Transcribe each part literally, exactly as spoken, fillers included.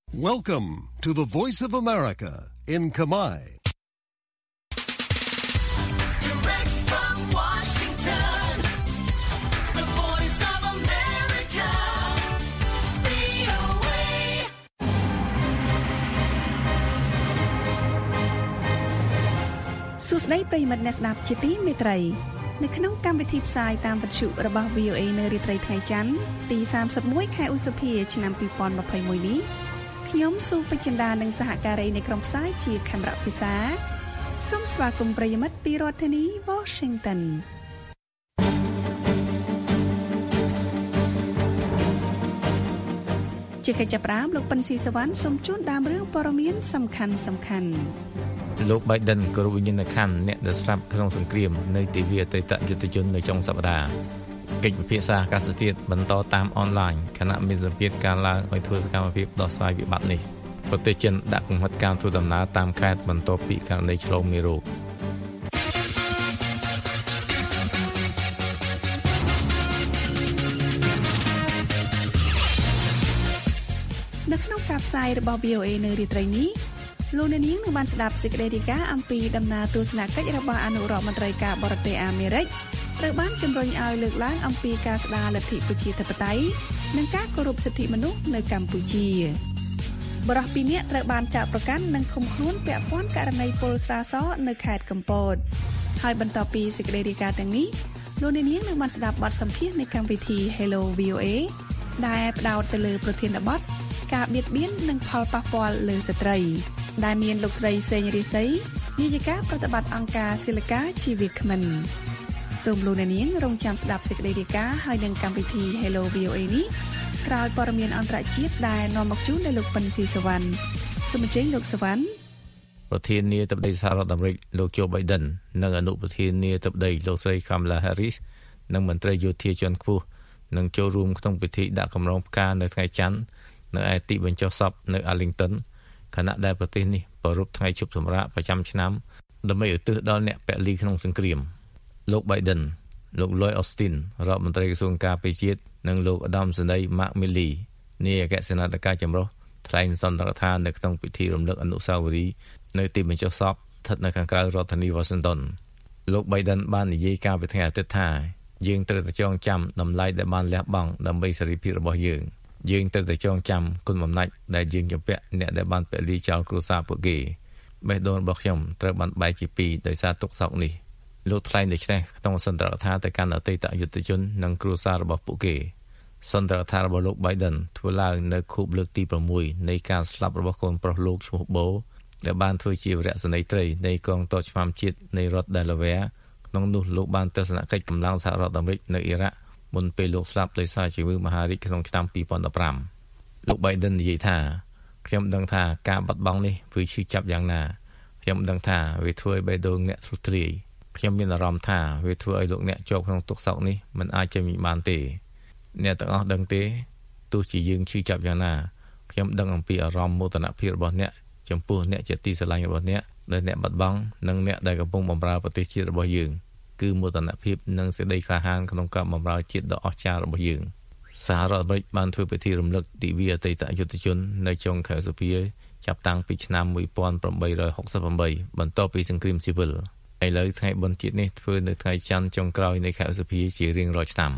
Welcome to the Voice of America in Khmer. Direct from Washington, the Voice of America, វី អូ เอសួស្តីប្រិយមិត្តអ្នកស្ដាប់ជាទីមេត្រីនៅក្នុងកម្មវិធីផ្សាយតាមវិទ្យុរបស់ វី អូ เอ នៅរាត្រីថ្ងៃច័ន្ទទីសាមសិបមួយខែឧសភាឆ្នាំពីរពាន់ម្ភៃមួយនេះខ្ញុំស៊ូពេជ្រចិន្តានិងសហការីនៃក្រុមផ្សាយជាខេមរៈភាសាសូមស្វាគមន៍ប្រិយមិត្តពីរដ្ឋធានី Washington ជាកិច្ចចាប់ផ្ដើមលោកប៉ិនស៊ីសវណ្ណសូមជូនដើមរឿងព័ត៌មានសំខាន់សំខាន់លោក Biden ក៏វិញ្ញាណក្ខន្ធអ្នកដែលស្លាប់ក្នុងសង្គ្រាមនៅទិវាអតីតយុទ្ធជននៅចុងសប្តាហ៍កិច្ចពិភាក្សាអាកាសធាតុបន្តតាមអនឡាញខណៈមានសម្ពាធការឡើងឲ្យធ្វើសកម្មភាពដោះស្រាយវិបត្តិនេះប្រទេសចិនដាក់កំហិតការធ្វើដំណើរតាមខេត្តបន្ទាប់ពីករណីឆ្លងមេរោគនៅក្នុងការផ្សាយរបស់ វី អូ เอ នៅរាត្រីនេះលោកអ្នកនាងនឹងបានស្ដាប់សេចក្តីរាយការណ៍អំពីដំណើរទស្សនកិច្ចរបស់អនុរដ្ឋមន្ត្រីការបរទេសអាមេរិកត្រូវបានជំរុញឲ្យលើកឡើងអំពីការស្ដារលទ្ធិប្រជាធិបតេយ្យនិងការគោរពសិទ្ធិមនុស្សនៅកម្ពុជាបរិសុទ្ធពីរនាក់ត្រូវបានចាប់ប្រកាន់និងឃុំខ្លួនពាក់ព័ន្ធករណីពលស្រាសនៅខេត្តកំពតហើយបន្ទាប់ពីសេចក្តីរាយការណ៍ទាំងនេះលោកអ្នកនាងនឹងបានស្ដាប់បទសម្ភាសន៍នៃកម្មវិធី Hello វី អូ เอ ដែលផ្ដោតទៅលើប្រធានបទការបៀតបៀននិងផលប៉ះពាល់លើស្ត្រីដែលមានលោកស្រីសេងរិស័យនាយិកាប្រតិបត្តិអង្គការស៊ីលីកាជីវគ្មិនសូមលោកអ្នកនាងរងចាំស្ដាប់សេចក្តីរាយការណ៍ហើយនឹងកម្មវិធី Hello វី អូ เอ នេះក្រោយព័ត៌មានអន្តរជាតិដែលនាំមកជូនដោយលោកប៉ិនស៊ីសវណ្ណសូមអញ្ជើញលោកសវណ្ណប្រធានាធិបតីសហរដ្ឋអាមេរិកលោក Joe Biden និងអនុប្រធានាធិបតីលោកស្រី Kamala Harris និងមន្ត្រីយោធាជាន់ខ្ពស់នឹងចូលរួមក្នុងពិធីដាក់កម្រងផ្កានៅថ្ងៃច័ន្ទនៅឯទីបញ្ចុះសពនៅ Arlington ខណៈដែលប្រទេសនេះប្រារព្ធថ្ងៃជប់សម្រាកប្រចាំឆ្នាំដើម្បីឧទ្ទិសដល់អ្នកពលីក្នុងសង្គ្រាមលោក Biden លោក Lloyd Austin រដ្ឋមន្ត្រីក្រសួងការពារជាតិនិងលោកឧត្តមសេនីយ៍ Mark Milley នាយិកាសេនាធិការចម្រុះថ្លែងសន្ទរកថានៅក្នុងពិធីរំលឹកអនុស្សាវរីយ៍នៅទីបញ្ចុះសពស្ថិតនៅខាងក្រៅរដ្ឋធានី Washington លោក Biden បាននិយាយកាលពីថ្ងៃអាទិត្យថាយើងត្រូវតែចងចាំតម្លៃដែលបានលះបង់ដើម្បីសេរីភាពរបស់យើងយើងត្រូវតែចងចាំគុណបំណាច់ដែលយើងជំពាក់អ្នកដែលបានពលីចោលគ្រួសារពួកគេបេះដូងរបស់ខ្ញុំត្រូវបានបែកជាពីរដោយសារទុក្ខសោកនេះលោកថ្លែងដូច្នេះក្នុងសន្ទរកថាទៅកាន់អតីតយុទ្ធជននិងគ្រួសាររបស់ពួកគេសន្ទរកថារបស់លោក Biden ធ្វើឡើងនៅខួបលើកទីប្រាំមួយនៃការស្លាប់របស់កូនប្រុសលោកឈ្មោះបូដែលបានធ្វើជាវរៈសេនីយ៍ត្រីនៃកងទ័ពឆ្មាំជាតិនៃរដ្ឋ Delaware ក្នុងនោះលោកបានទស្សនកិច្ចកម្លាំងសហរដ្ឋអាមេរិកនៅអ៊ីរ៉ាក់មុនពេលលោកស្លាប់ដោយសារជំងឺមហារីកក្នុងឆ្នាំពីរពាន់ដប់ប្រាំលោក Biden និយាយថាខ្ញុំដឹងថាការបាត់បង់នេះវាឈឺចាប់យ៉ាងណាខ្ញុំដឹងថាវាធ្វើឲ្យបេះដូងអ្នកទ្រុឌទ្រាយខ្ញុំមានអារម្មណ៍ថាវាធ្វើឲ្យលោកអ្នកជាប់ក្នុងទុក្ខសោកនេះមិនអាចចេញបានទេអ្នកទាំងអស់ដឹងទេទោះជាយើងឈឺចាប់យ៉ាងណាខ្ញុំដឹងអំពីអារម្មណ៍មោទនភាពរបស់អ្នកចំពោះអ្នកជាទីស្រឡាញ់របស់អ្នកដែលអ្នកបាត់បង់និងអ្នកដែលកំពុងបម្រើប្រទេសជាតិរបស់យើងគឺមោទនភាពនិងសេចក្តីក្លាហានក្នុងការបម្រើជាតិដ៏អស្ចារ្យរបស់យើងសហរដ្ឋអាមេរិកបានធ្វើពិធីរំលឹកទិវាអតីតយុទ្ធជននៅចុងខែឧសភាចាប់តាំងពីឆ្នាំmột nghìn tám trăm sáu mươi támបន្ទាប់ពីសង្គ្រាមស៊ីវិលឥឡូវថ្ងៃបុណ្យជាតិនេះធ្វើនៅថ្ងៃច័ន្ទចុងក្រោយនៃខែឧសភាជារៀងរាល់ឆ្នាំ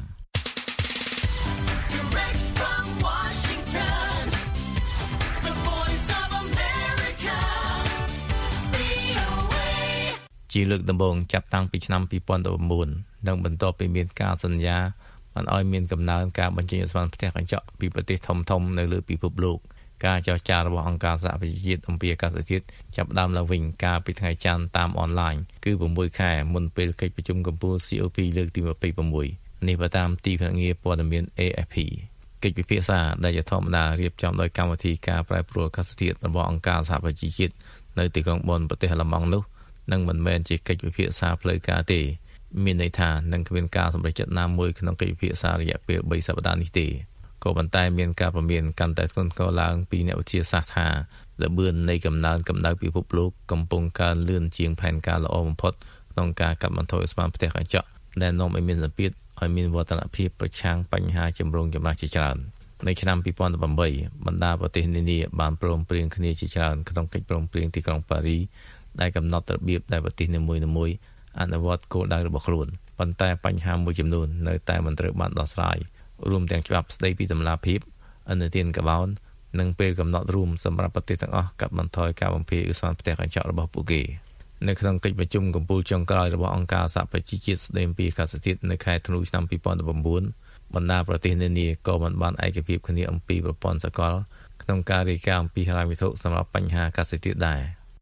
ជាលើកដំបូងចាប់តាំងពីឆ្នាំពីរពាន់ដប់៩និងបន្ទាប់ពីមានការសន្យាបានឲ្យមានកំណើនការបញ្ចេញឧស្ម័នផ្ទះកញ្ចក់ពីប្រទេសធំៗនៅលើពិភពលោកការចរចារបស់អង្គការសហប្រជាជាតិអំពីអាកាសធាតុចាប់ផ្ដើមឡើងវិញកាលពីថ្ងៃច័ន្ទតាមអនឡាញគឺប្រាំមួយខែមុនពេលកិច្ចប្រជុំកំពូល C O P លើកទីยี่สิบหกនេះបើតាមទីភ្នាក់ងារព័ត៌មាន A F P កិច្ចពិភាក្សាដែលជាធម្មតារៀបចំដោយកម្មវិធីការប្រែប្រួលអាកាសធាតុរបស់អង្គការសហប្រជាជាតិនៅទីក្រុងបនប្រទេសអាល្លឺម៉ង់នោះនឹងមិនមែនជាកិច្ចពិភាក្សាផ្លូវការទេមានន័យថានឹងគ្មានការសម្រេចចិត្តណាមួយក្នុងកិច្ចពិភាក្សារយៈពេលបីសប្តាហ៍នេះទេក៏ប៉ុន្តែមានការព្រមានកាន់តែធ្ងន់ធ្ងរឡើងពីអ្នកវិទ្យាសាស្ត្រថាល្បឿននៃកំណើនកម្ដៅពិភពលោកកំពុងកើនលឿនជាងផែនការល្អបំផុតក្នុងការកាត់បន្ថយឧស្ម័នផ្ទះកញ្ចក់ដែលនាំឲ្យមានសម្ពាធឲ្យមានវឌ្ឍនភាពប្រឆាំងបញ្ហាចម្រូងចម្រាសជាច្រើននៅឆ្នាំពីរពាន់ប្រាំបីបណ្ដាប្រទេសនានាបានព្រមព្រៀងគ្នាជាច្រើនក្នុងកិច្ចព្រមព្រៀងទីក្រុងប៉ារីដែលកំណត់របៀបដែលប្រទេសនីមួយៗអនុវត្តគោលដៅរបស់ខ្លួនប៉ុន្តែបញ្ហាមួយចំនួននៅតែមិនត្រូវបានដោះស្រាយរួមទាំងច្បាប់ស្តីពីតម្លាភាពឥណទានកាបូននិងពេលកំណត់រួមសម្រាប់ប្រទេសទាំងអស់កាត់បន្ថយការបំភាយឧស្ម័នផ្ទះកញ្ចក់របស់ពួកគេនៅក្នុងកិច្ចប្រជុំកំពូលចុងក្រោយរបស់អង្គការសហប្រជាជាតិស្តីពីអាកាសធាតុនៅខែធ្នូឆ្នាំពីរពាន់ប្រាំ៩បណ្ដាប្រទេសនានាក៏បានបានឯកភាពគ្នាអំពីប្រព័ន្ធសកលក្នុងការរាយការណ៍អំពីហិរញ្ញវត្ថុសម្រាប់បញ្ហាអាកាសធាតុដែរ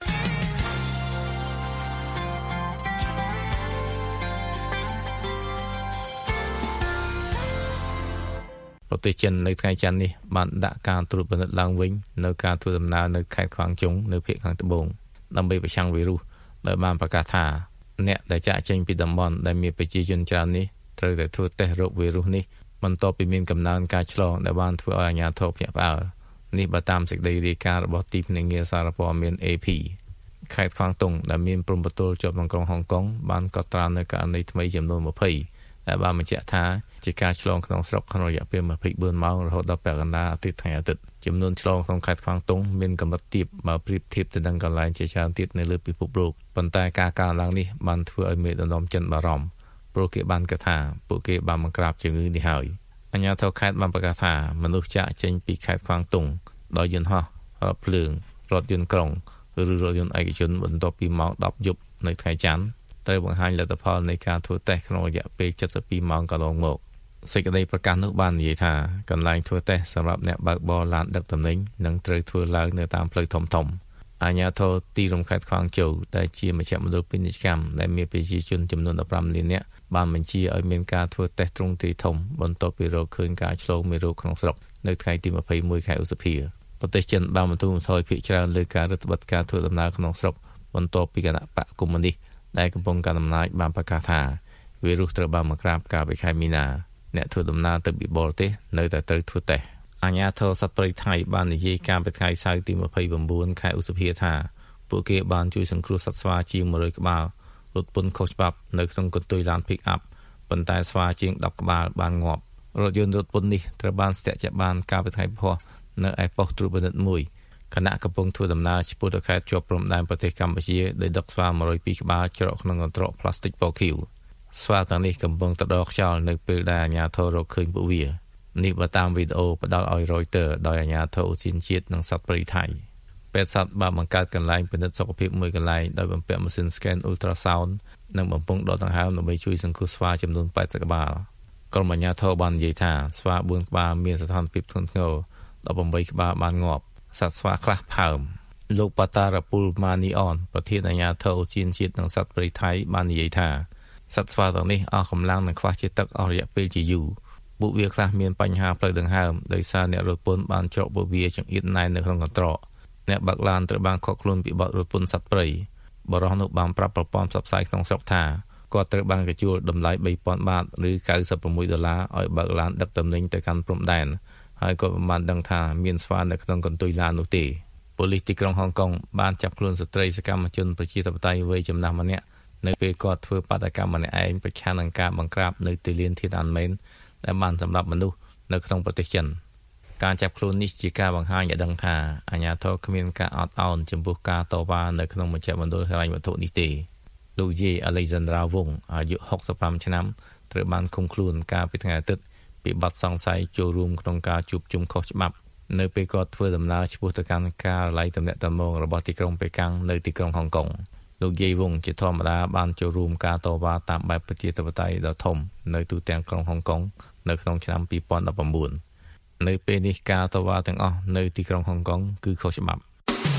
ប្រទេសចិននៅថ្ងៃច័ន្ទនេះបានដាក់ការត្រួតពិនិត្យឡើងវិញនៅការធ្វើដំណើរនៅខេត្តខ្វាងជុងនៅភាគខាងត្បូងដើម្បីប្រឆាំងវីរុសដោយបានប្រកាសថាអ្នកដែលចាកចេញពីតំបន់ដែលមានប្រជាជនច្រើននេះត្រូវតែធ្វើតេស្តរោគវីរុសនេះបន្ទាប់ពីមានកំណើនការឆ្លងដែលបានធ្វើឲ្យអាជ្ញាធរភ្ញាក់ផ្អើលនេះបើតាមសេចក្តីរាយការណ៍របស់ទីភ្នាក់ងារសារព័ត៌មាន A P ខេត្តខ្វាងតុងដែលមានព្រំប្រទល់ជាប់នឹងក្រុងហុងកុងបានកត់ត្រានៅករណីថ្មីចំនួនยี่สิบដែលបានបញ្ជាក់ថាជាការឆ្លងក្នុងស្រុកក្នុងរយៈពេលยี่สิบสี่ម៉ោងរហូតដល់ពាក់កណ្ដាលអាទិត្យថ្ងៃអាទិត្យចំនួនឆ្លងក្នុងខេត្តខ្វាងតុងមានកម្រិតទាបបើប្រៀបធៀបទៅនឹងកន្លែងជាច្រើនទៀតនៅលើពិភពលោកប៉ុន្តែការកើនឡើងនេះបានធ្វើឲ្យមេដឹកនាំចិនបារម្ភព្រោះគេបានកថាពួកគេបានបង្ក្រាបជំងឺនេះហើយអាជ្ញាធរខេត្តបានប្រកាសថាមនុស្សចាកចេញពីខេត្តខ្វាងតុងដោយយន្តហោះរថភ្លើងរថយន្តក្រុងឬរថយន្តឯកជនបន្ទាប់ពីម៉ោងដប់យប់នៅថ្ងៃច័ន្ទត្រូវបង្ហាញលទ្ធផលនៃការធ្វើតេស្តក្នុងរយៈពេលเจ็ดสิบสองម៉ោងកន្លងមកសេចក្តីប្រកាសនោះបាននិយាយថាកន្លែងធ្វើតេស្តសម្រាប់អ្នកបើកបរឡានដឹកទំនិញនឹងត្រូវធ្វើឡើងនៅតាមផ្លូវធំៗអាជ្ញាធរទីក្រុងខេត្តខ្វាងជូវដែលជាមជ្ឈមណ្ឌលពាណិជ្ជកម្មដែលមានប្រជាជនចំនួន15លាននាក់បានបញ្ជាឲ្យមានការធ្វើតេស្តទ្រង់ទ្រាយធំបន្ទាប់ពីរកឃើញការឆ្លងមេរោគក្នុងស្រុកនៅថ្ងៃទីยี่สิบเอ็ดខែឧសភាប្រទេសចិនបានបន្ទូលបន្ថយភាគច្រើនលើការរឹតបន្តឹងការធ្វើដំណើរក្នុងស្រុកបន្ទាប់ពីគណៈបកកុម្មុយនីសដែលកំពុងកាន់អំណាចបានប្រកាសថាវីរុសត្រូវបានបង្ក្រាបកាលពីខែមីនាអ្នកធ្វើដំណើរទៅពីបរទេសនៅតែត្រូវធ្វើតេស្តអាជ្ញាធរសត្វព្រៃថៃបាននិយាយកាលពីថ្ងៃសៅរ៍ទីยี่สิบเก้าខែឧសភាថាពួកគេបានជួយសង្គ្រោះសត្វស្វាជាងone hundredក្បាលរត់ពន្ធខុសច្បាប់នៅក្នុងកន្ទុយឡាន pick up ប៉ុន្តែស្វាជាងtenក្បាលបានងាប់រថយន្តរត់ពន្ធនេះត្រូវបានស្ទាក់ចាក់បានកាលពីថ្ងៃពុធនៅឯប៉ុស្តិ៍ត្រួតពិនិត្យមួយខណៈកំពុងធ្វើដំណើរឆ្ពោះទៅខេត្តជាប់ព្រំដែនប្រទេសកម្ពុជាដោយដឹកស្វាone hundred twoក្បាលច្រកក្នុងកន្ត្រកផ្លាស្ទិកពណ៌ខៀវស្វាទាំងនេះកំពុងទៅដកខ្យល់នៅពេលដែលអាជ្ញាធររកឃើញពួកវានេះបើតាមវីដេអូផ្ដល់ឲ្យ Reuters ដោយអាជ្ញាធរឧទ្យានជាតិនិងសត្វព្រៃថៃពេទ្យសត្វបានបង្កើតកន្លែងពិនិត្យសុខភាពមួយកន្លែងដោយបំពាក់ម៉ាស៊ីន scan ultrasound និងបំពង់ដកដង្ហើមដើម្បីជួយសង្គ្រោះស្វាចំនួនeightyក្បាលក្រុមអាជ្ញាធរបាននិយាយថាស្វាfourក្បាលមានស្ថានភាពធ្ងន់ធ្ងរeighteenក្បាលបានងាប់សត្វស្វាខ្លះផើមលោកប៉ាតារ៉ាពូលម៉ានីអនប្រធានអាជ្ញាធរឧទ្យានជាតិនិងសត្វព្រៃថៃបាននិយាយថាសត្វស្វាទាំងនេះអស់កម្លាំងនិងខ្វះជាតិទឹកអស់រយៈពេលជាយូរពួកវាខ្លះមានបញ្ហាផ្លូវដង្ហើមដោយសារអ្នករត់ពន្ធបានច្រកពួកវាចង្អៀតណែននៅក្នុងកន្ត្រកអ្នកបើកឡានត្រូវបានខកខ្លួនពីបទរត់ពន្ធសត្វព្រៃបរិសុទ្ធនោះបានប្រាប់ប្រព័ន្ធផ្សព្វផ្សាយក្នុងស្រុកថាគាត់ត្រូវបានកជួលតម្លៃthree thousandបាតឬninety-sixដុល្លារឲ្យបើកឡានដឹកទំនិញទៅកាន់ព្រំដែនហើយក៏មិនបានដឹងថាមានស្វានៅក្នុងកន្ទុយឡាននោះទេប៉ូលីសទីក្រុងហុងកុងបានចាប់ខ្លួនស្ត្រីសកម្មជនប្រជាធិបតេយ្យវ័យចំណាស់ម្នាក់នៅពេលគាត់ធ្វើបាតកម្មម្នាក់ឯងប្រឆាំងនឹងការបង្ក្រាបនៅទីលានធាតុអានមែនដែលបានសម្លាប់មនុស្សនៅក្នុងប្រទេសចិនការចាប់ខ្លួននេះជាការបង្ហាញឲ្យដឹងថាអាជ្ញាធរគ្មានការអត់ឱនចំពោះការតវ៉ានៅក្នុងមជ្ឈមណ្ឌលហិរញ្ញវត្ថុនេះទេលោកយេអាឡេសាន់ដ្រាវងអាយុsixty-fiveឆ្នាំត្រូវបានឃុំខ្លួនកាលពីថ្ងៃអាទិត្យពីបទសង្ស័យចូលរួមក្នុងការជួបជុំខុសច្បាប់នៅពេលគាត់ធ្វើដំណើរឆ្ពោះទៅកាន់ការិយាល័យទំនាក់ទំនងរបស់ទីក្រុងប៉េកាំងនៅទីក្រុងហុងកុងលោកយេវងជាធម្មតាបានចូលរួមការតវ៉ាតាមបែបប្រជាធិបតេយ្យដ៏ធំនៅទូទាំងក្រុងហុងកុងនៅក្នុងឆ្នាំtwo thousand nineteenនៅពេលនេះការតវ៉ាទាំងអស់នៅទីក្រុងហុងកុងគឺខុសច្បាប់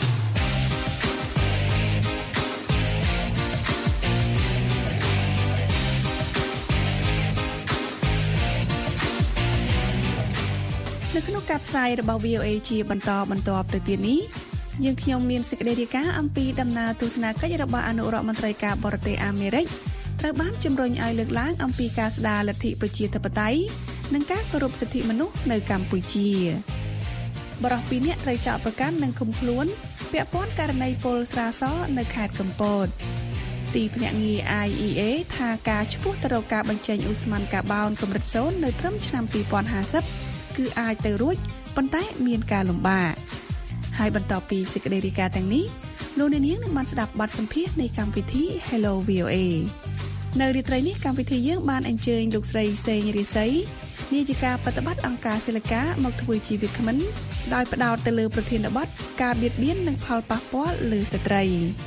នៅក្នុងការផ្សាយរបស់ V O A ជាបន្តបន្ទាប់ទៅទៀតនេះយើងខ្ញុំមានសេចក្តីរាយការណ៍អំពីដំណើរទស្សនកិច្ចរបស់អនុរដ្ឋមន្ត្រីការបរទេសអាមេរិកត្រូវបានជំរុញឲ្យលើកឡើងអំពីការស្ដារលទ្ធិប្រជាធិបតេយ្យនិងការគោរពសិទ្ធិមនុស្សនៅកម្ពុជាបរិសុទ្ធពីរនាក់ត្រូវចោទប្រកាន់និងឃុំខ្លួនពាក់ព័ន្ធករណីពលស្រាសនៅខេត្តកំពតទីភ្នាក់ងារ I E A ថាការឈ្មោះទៅរកការបញ្ចេញឧស្ម័នកាបូនកម្រិតសូន្យនៅត្រឹមឆ្នាំtwo thousand fifty គឺអាចទៅរួចប៉ុន្តែមានការលំបាកហើយបន្ទាប់ពីសេចក្តីរាយការណ៍ទាំងនេះលោកអ្នកនាងនឹងបានស្ដាប់បទសម្ភាសន៍នៃកម្មវិធី Hello វី អូ เอ នៅរាត្រីនេះកម្មវិធីយើងបានអញ្ជើញលោកស្រីសេងរិស័យនាយិកាបប្រតិបត្តិអង្គការសិលកាមកធ្វើជាវាគ្មិនដោយផ្ដោតទៅលើប្រធានបទការបៀតបៀននិងផលប៉ះពាល់លើស្ត្រី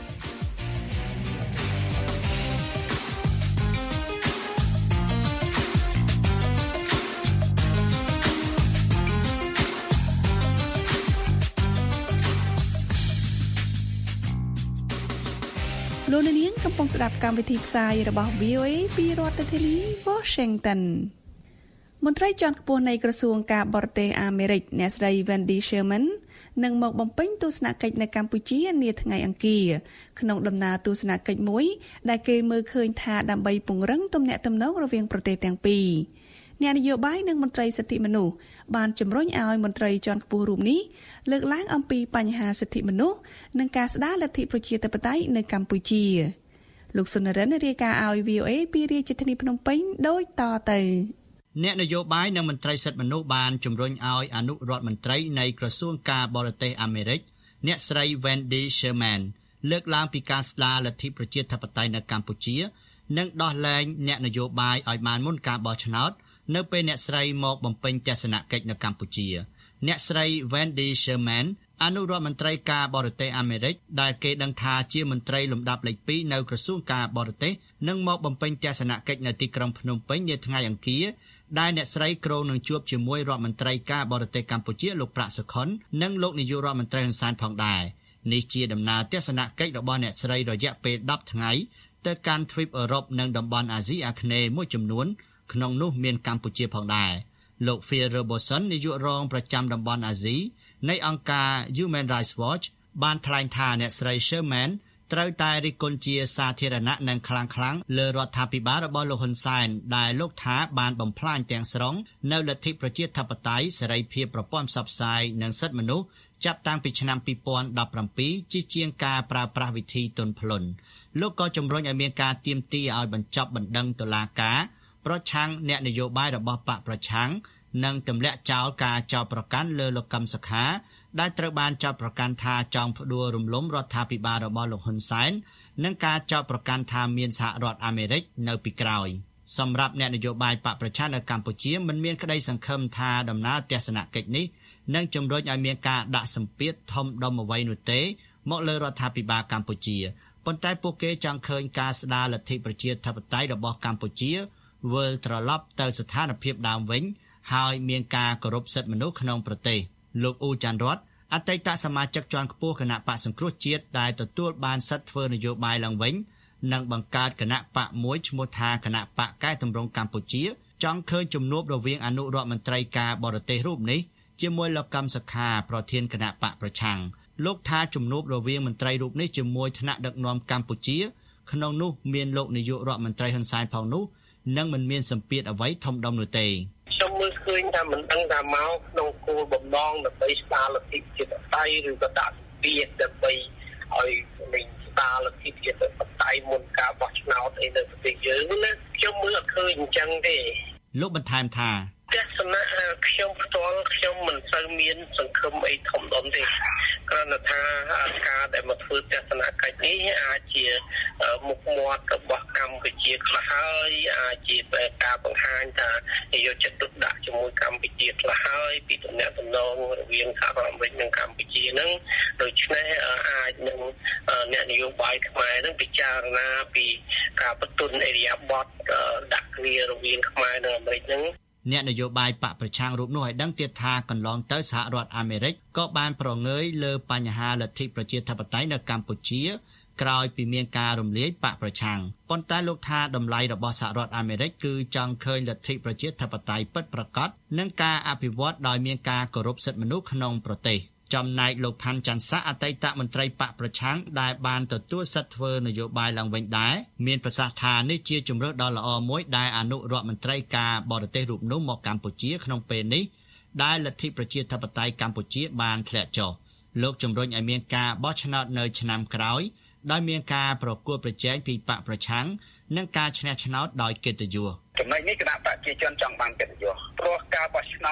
លោកអ្នកនាងកំពុងស្ដាប់កម្មវិធីផ្សាយរបស់ វី អូ เอ ពីរដ្ឋធានី Washington មន្ត្រីជាន់ខ្ពស់នៃក្រសួងការបរទេសអាមេរិកអ្នកស្រី Wendy Sherman នឹងមកបំពេញទស្សនកិច្ចនៅកម្ពុជានាថ្ងៃអង្គារក្នុងដំណើរទស្សនកិច្ចមួយដែលគេមើលឃើញថាដើម្បីពង្រឹងទំនាក់ទំនងរវាងប្រទេសទាំងពីរអ្នកនយោបាយនិងមន្ត្រីសិទ្ធិមនុស្សបានជំរុញឲ្យមន្ត្រីជាន់ខ្ពស់រូបនេះលើកឡើងអំពីបញ្ហាសិទ្ធិមនុស្សនិងការស្ដារលទ្ធិប្រជាធិបតេយ្យនៅកម្ពុជាលោកសុនរិនរាយការណ៍ឲ្យ វី អូ เอ ពីរាជធានីភ្នំពេញដូចតទៅអ្នកនយោបាយនិងមន្ត្រីសិទ្ធិមនុស្សបានជំរុញឲ្យអនុរដ្ឋមន្ត្រីនៃក្រសួងការបរទេសអាមេរិកអ្នកស្រី Wendy Sherman លើកឡើងពីការស្ដារលទ្ធិប្រជាធិបតេយ្យនៅកម្ពុជានិងដោះលែងអ្នកនយោបាយឲ្យបានមុនការបោះឆ្នោតនៅពេលអ្នកស្រីមកបំពេញទស្សនកិច្ចនៅកម្ពុជាអ្នកស្រី Wendy Sherman អនុរដ្ឋមន្ត្រីការបរទេសអាមេរិកដែលគេដឹងថាជាមន្ត្រីលំដាប់លេខពីរនៅក្រសួងការបរទេសនឹងមកបំពេញទស្សនកិច្ចនៅទីក្រុងភ្នំពេញនាថ្ងៃអង្គារដែលអ្នកស្រីក្រុងនឹងជួបជាមួយរដ្ឋមន្ត្រីការបរទេសកម្ពុជាលោកប្រាក់សុខុននិងលោកនាយករដ្ឋមន្ត្រីហ៊ុនសែនផងដែរនេះជាដំណើរទស្សនកិច្ចរបស់អ្នកស្រីរយៈពេលដប់ថ្ងៃទៅកាន់ទ្វីបអឺរ៉ុបនិងតំបន់អាស៊ីអាគ្នេយ៍មួយចំនួនក្នុងនោះមានកម្ពុជាផងដែរលោក Phil Robertson នាយករងប្រចាំតំបន់អាស៊ីនៃអង្គការ Human Rights Watch បានថ្លែងថាអ្នកស្រី Sherman ត្រូវតែរិះគន់ជាសាធារណៈនិងខ្លាំងៗលើរដ្ឋាភិបាលរបស់លោកហ៊ុនសែនដែលលោកថាបានបំផ្លាញទាំងស្រុងនៅលទ្ធិប្រជាធិបតេយ្យសេរីភាពប្រព័ន្ធផ្សព្វផ្សាយនិងសិទ្ធិមនុស្សចាប់តាំងពីឆ្នាំពីរពាន់ដប់ប្រាំពីរជាជាងការប្រើប្រាស់វិធីទន់ភ្លន់លោកក៏ជំរុញឲ្យមានការទាមទារឲ្យបញ្ចប់បណ្ដឹងតុលាការប្រឆាំងអ្នកនយោបាយរបស់បកប្រឆាំងនិងទម្លាក់ចោលការចោទប្រកាន់លើលោកកឹមសុខាដែលត្រូវបានចោទប្រកាន់ថាចង់ផ្ដួលរំលំរដ្ឋាភិបាលរបស់លោកហ៊ុនសែននិងការចោទប្រកាន់ថាមានសហរដ្ឋអាមេរិកនៅពីក្រោយសម្រាប់អ្នកនយោបាយបកប្រឆាំងនៅកម្ពុជាមិនមានក្តីសង្ឃឹមថាដំណើរទស្សនកិច្ចនេះនឹងជំរុញឲ្យមានការដាក់សម្ពាធធំដុំអ្វីនោះទេមកលើរដ្ឋាភិបាលកម្ពុជាប៉ុន្តែពួកគេចង់ឃើញការស្ដារលទ្ធិប្រជាធិបតេយ្យរបស់កម្ពុជាវិលត្រឡប់ទៅស្ថានភាពដើមវិញហើយមានការគោរពសិទ្ធិមនុស្សក្នុងប្រទេសលោកអ៊ូចាន់រតអតីតសមាជិកជាន់ខ្ពស់គណៈបកសង្គ្រោះជាតិដែលទទួលបានសិទ្ធិធ្វើនយោបាយឡើងវិញនិងបង្កើតគណៈបកមួយឈ្មោះថាគណៈបកកែតម្រង់កម្ពុជាចង់ឃើញជំនួបរវាងអនុរដ្ឋមន្ត្រីការបរទេសរូបនេះជាមួយលោកកឹមសុខាប្រធានគណៈបកប្រឆាំងលោកថាជំនួបរវាងមន្ត្រីរូបនេះជាមួយថ្នាក់ដឹកនាំកម្ពុជាក្នុងនោះមានលោកនាយករដ្ឋមន្ត្រីហ៊ុនសែនផងនោះនឹងមិនមានសម្ពាធអ្វីធំដុំនោះទេខ្ញុំមើលឃើញថាមិនដឹងថាមកក្នុងគោលបំណងដើម្បីស្ដារលទ្ធិប្រជាធិបតេយ្យឬក៏ដាក់សម្ពាធដើម្បីឲ្យមានស្ដារលទ្ធិប្រជាធិបតេយ្យមុនការបោះឆ្នោតអីនៅប្រទេសយើងណាខ្ញុំមើលអត់ឃើញអញ្ចឹងទេលោកបន្ថែមថាទស្សនៈខ្ញុំផ្ទាល់ខ្ញុំមិនសូវមានសង្ឃឹមអីធំដុំទេគ្រាន់តែថាការដែលមកធ្វើទស្សនកិច្ចនេះអាចជាមុខមាត់របស់កម្ពុជាខ្លះហើយអាចជាការបង្ហាញថាយកចិត្តទុកដាក់ជាមួយកម្ពុជាខ្លះហើយពីទំនាក់ទំនងរវាងសហរដ្ឋអាមេរិកនិងកម្ពុជាហ្នឹងដូច្នេះអាចនឹងអ្នកនយោបាយខ្មែរនឹងពិចារណាពីការបន្ទន់អេរីយ៉ាបតដាក់គ្នារវាងខ្មែរនិងអាមេរិកហ្នឹងអ្នកនយោបាយបកប្រឆាំងរូបនោះឲ្យដឹងទៀតថាកន្លងទៅសហរដ្ឋអាមេរិកក៏បានប្រងើយលើបញ្ហាលទ្ធិប្រជាធិបតេយ្យនៅកម្ពុជាក្រោយពីមានការរំលាយបកប្រឆាំងប៉ុន្តែលោកថាតម្លៃរបស់សហរដ្ឋអាមេរិកគឺចង់ឃើញលទ្ធិប្រជាធិបតេយ្យពិតប្រាកដនិងការអភិវឌ្ឍដោយមានការគោរពសិទ្ធិមនុស្សក្នុងប្រទេសចំណែកលោកផាន់ច័ន្ទស័កអតីតមន្ត្រីបកប្រឆាំងដែលបានទទួលសិទ្ធិធ្វើនយោបាយឡើងវិញដែរមានប្រសាសន៍ថានេះជាជំរើសដ៏ល្អមួយដែលអនុរដ្ឋមន្ត្រីការបរទេសរូបនោះមកកម្ពុជាក្នុងពេលនេះដែលលទ្ធិប្រជាធិបតេយ្យកម្ពុជាបានធ្លាក់ចុះលោកជំរុញឲ្យមានការបោះឆ្នោតនៅឆ្នាំក្រោយដោយមានការប្រកួតប្រជែងពីបកប្រឆាំងនិងការឈ្នះឆ្នោតដោយកិត្តិយសចំណុចនេះគណៈបកប្រជាជនចង់បានកិត្តិយសព្រោះការបោះឆ្នោ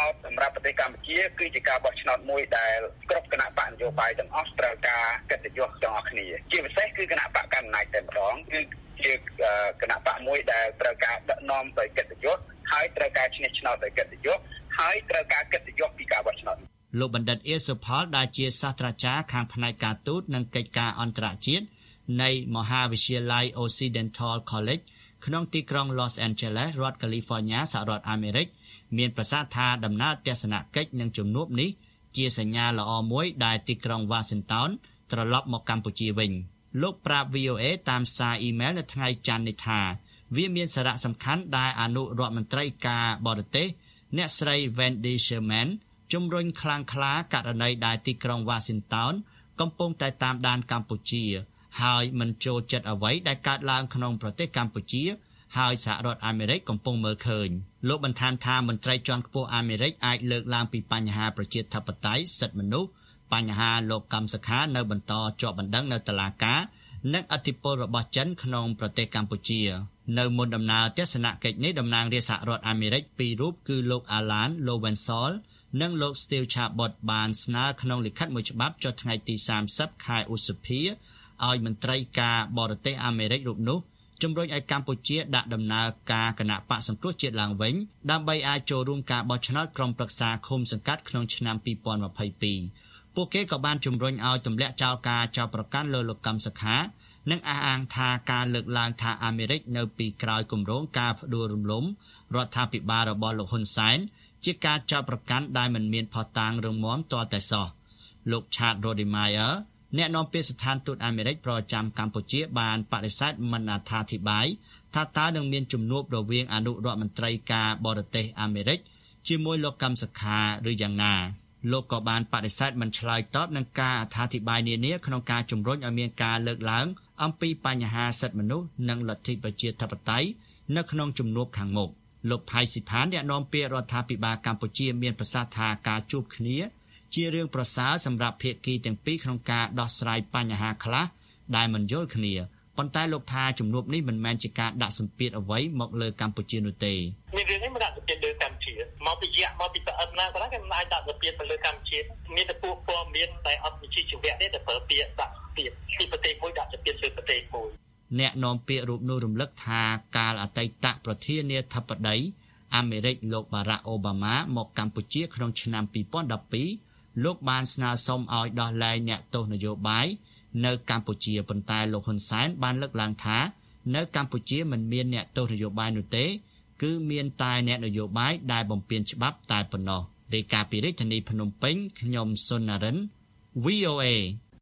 តសម្រាប់ប្រទេសកម្ពុជាគឺជាការបោះឆ្នោតមួយដែលគ្រប់គណៈបកនយោបាយទាំងអស់ត្រូវការកិត្តិយសទាំងអស់គ្នាជាពិសេសគឺគណៈបកកណ្ដាលអំណាចតែម្ដងគឺជាគណៈបកមួយដែលត្រូវការដឹកនាំដោយកិត្តិយសហើយត្រូវការឈ្នះឆ្នោតដោយកិត្តិយសហើយត្រូវការកិត្តិយសពីការបោះឆ្នោតលោកបណ្ឌិតអៀសុផលដែលជាសាស្ត្រាចារ្យខាងផ្នែកការទូតនិងកិច្ចការអន្តរជាតិនៃមហាវិទ្យាល័យ Occidental College ក្នុងទីក្រុង Los Angeles រដ្ឋ California សហរដ្ឋអាមេរិកមានប្រសាសន៍ថាដំណើរទស្សនកិច្ចនិងជំនួបនេះជាសញ្ញាល្អមួយដែលទីក្រុង Washington ត្រឡប់មកកម្ពុជាវិញលោកប្រាប់ V O A តាមសារអ៊ីមែលនៅថ្ងៃច័ន្ទនេះថាវាមានសារៈសំខាន់ដែលអនុរដ្ឋមន្ត្រីការបរទេសអ្នកស្រី Wendy Sherman ជំរុញខ្លាំងក្លាករណីដែលទីក្រុង Washington កំពុងតែតាមដានកម្ពុជាហើយមិនចូលចិត្តអ្វីដែលកើតឡើងក្នុងប្រទេសកម្ពុជាហើយសហរដ្ឋអាមេរិកកំពុងមើលឃើញលោកបន្ថែមថាមន្ត្រីជាន់ខ្ពស់អាមេរិកអាចលើកឡើងពីបញ្ហាប្រជាធិបតេយ្យសិទ្ធិមនុស្សបញ្ហាលោកកម្មសខានៅបន្តជាប់បណ្ដឹងនៅតុលាការនិងឥទ្ធិពលរបស់ចិនក្នុងប្រទេសកម្ពុជានៅមុនដំណើរទស្សនកិច្ចនេះតំណាងរាជសហរដ្ឋអាមេរិកពីររូបគឺលោក Alan Lowenthal និងលោក Steve Chabot បានស្នើក្នុងលិខិតមួយច្បាប់ចុះថ្ងៃទីសាមសិបខែឧសភាឲ្យមន្ត្រីការបរទេសអាមេរិករូបនោះជំរុញឲ្យកម្ពុជាដាក់ដំណើរការគណៈបកសង្គ្រោះជាតិឡើងវិញដើម្បីអាចចូលរួមការបោះឆ្នោតក្រុមប្រឹក្សាឃុំសង្កាត់ក្នុងឆ្នាំពីរពាន់ម្ភៃពីរពួកគេក៏បានជំរុញឲ្យទម្លាក់ចោលការចោទប្រកាន់លើលោកកម្មសខានិងអះអាងថាការលើកឡើងថាអាមេរិកនៅពីក្រោយគម្រោងការផ្ដួលរំលំរដ្ឋាភិបាលរបស់លោកហ៊ុនសែនជាការចោទប្រកាន់ដែលមិនមានភស្តុតាងរឹងមាំទាល់តែសោះលោក Chad Rodemeyer អ្នកនាំពាក្យស្ថានទូតអាមេរិកប្រចាំកម្ពុជាបានបដិសេធមិនអត្ថាធិប្បាយថាតើនឹងមានជំនួបរវាងអនុរដ្ឋមន្ត្រីការបរទេសអាមេរិកជាមួយលោកកម្មសខាឬយ៉ាងណាលោកក៏បានបដិសេធមិនឆ្លើយតបនឹងការអត្ថាធិប្បាយនានាក្នុងការជំរុញឲ្យមានការលើកឡើងអំពីបញ្ហាសិទ្ធិមនុស្សនិងលទ្ធិប្រជាធិបតេយ្យនៅក្នុងជំនួបខាងមុខលោកផៃស៊ីផានអ្នកនាំពាក្យរដ្ឋាភិបាលកម្ពុជាមានប្រសាសន៍ថាការជួបគ្នាជារឿងប្រសើរសម្រាប់ភាគីទាំងពីរក្នុងការដោះស្រាយបញ្ហាខ្លះដែលមិនយល់គ្នាប៉ុន្តែលោកថាជំនួបនេះមិនមែនជាការដាក់សម្ពាធអ្វីមកលើកម្ពុជានោះទេមានរឿងនេះមិនដាក់សម្ពាធលើកម្ពុជាមកពីយៈមកពីតអិនណាក៏ដែរគេមិនអាចដាក់សម្ពាធទៅលើកម្ពុជាមានតែពួកព័ត៌មានតែអត់វិជ្ជាជីវៈទេតែប្រើពាក្យដាក់សម្ពាធពីប្រទេសមួយដាក់សម្ពាធលើប្រទេសមួយអ្នកនាំពាក្យរូបនោះរំលឹកថាកាលអតីតប្រធានាធិបតីអាមេរិកលោក Barack Obama មកកម្ពុជាក្នុងឆ្នាំពីរពាន់ដប់ពីរលោកបានស្នើសុំឲ្យដោះលែងអ្នកទោសនយោបាយនៅកម្ពុជាប៉ុន្តែលោកហ៊ុនសែនបានលើកឡើងថានៅកម្ពុជាមិនមានអ្នកទោសនយោបាយនោះទេគឺមានតែអ្នកនយោបាយដែលបំពានច្បាប់តែប៉ុណ្ណោះរាយការណ៍ពីរាជធានីភ្នំពេញខ្ញុំសុននរិន V O A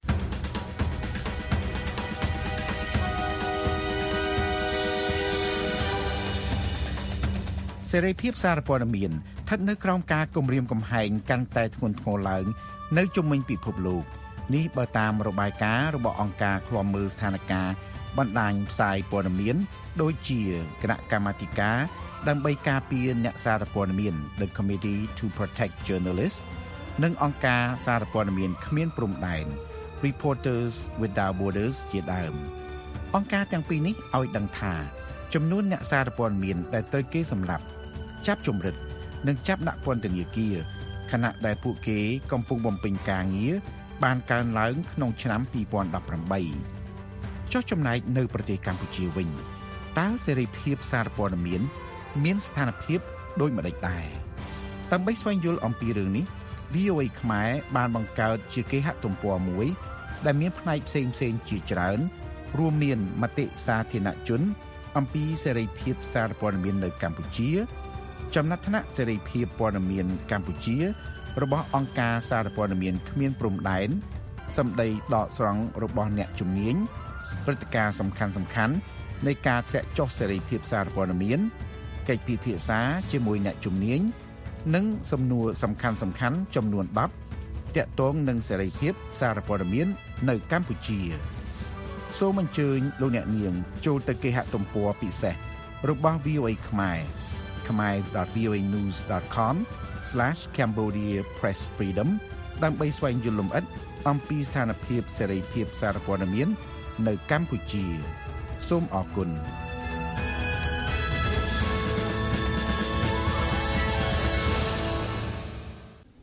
សេរីភាពសារព័ត៌មានស្ថិតនៅក្រោមការគំរាមកំហែងកាន់តែធ្ងន់ធ្ងរឡើងនៅជុំវិញពិភពលោកនេះបើតាមរបាយការណ៍របស់អង្គការឃ្លាំមើលស្ថានភាពបណ្ដាញផ្សាយព័ត៌មានដូចជាគណៈកម្មាធិការដើម្បីការពារអ្នកសារព័ត៌មាន The Committee to Protect Journalists និងអង្គការសារព័ត៌មានគ្មានព្រំដែន Reporters Without Borders ជាដើមអង្គការទាំងពីរនេះឲ្យដឹងថាចំនួនអ្នកសារព័ត៌មានដែលត្រូវគេសម្លាប់ចាប់ជំរិតនិងចាប់ដាក់ពន្ធនាគារខណៈដែលពួកគេកំពុងបំពេញការងារបានកើនឡើងក្នុងឆ្នាំពីរពាន់ដប់ប្រាំបីចុះចំណែកនៅប្រទេសកម្ពុជាវិញតើសេរីភាពសារព័ត៌មានមានស្ថានភាពដូចម្តេចដែរដើម្បីស្វែងយល់អំពីរឿងនេះ V O A ខ្មែរបានបង្កើតជាគេហទំព័រមួយដែលមានផ្នែកផ្សេងៗជាច្រើនរួមមានមតិសាធារណជនអំពីសេរីភាពសារព័ត៌មាននៅកម្ពុជាចំណាត់ថ្នាក់សេរីភាពព័ត៌មានកម្ពុជារបស់អង្គការសារព័ត៌មានគ្មានព្រំដែនសម្ដីដកស្រង់របស់អ្នកជំនាញព្រឹត្តិការណ៍សំខាន់សំខាន់នៃការធ្លាក់ចុះសេរីភាពសារព័ត៌មានកិច្ចពិភាក្សាជាមួយអ្នកជំនាញនិងសំណួរសំខាន់សំខាន់ចំនួនដប់ទាក់ទងនឹងសេរីភាពសារព័ត៌មាននៅកម្ពុជាសូមអញ្ជើញលោកអ្នកនាងចូលទៅគេហទំព័រពិសេសរបស់ V O A ខ្មែរ khmer dot v o a news dot com slash cambodia press freedom ដើម្បីស្វែងយល់លម្អិតអំពីស្ថានភាពសេរីភាពសារព័ត៌មាននៅកម្ពុជាសូមអរគុណ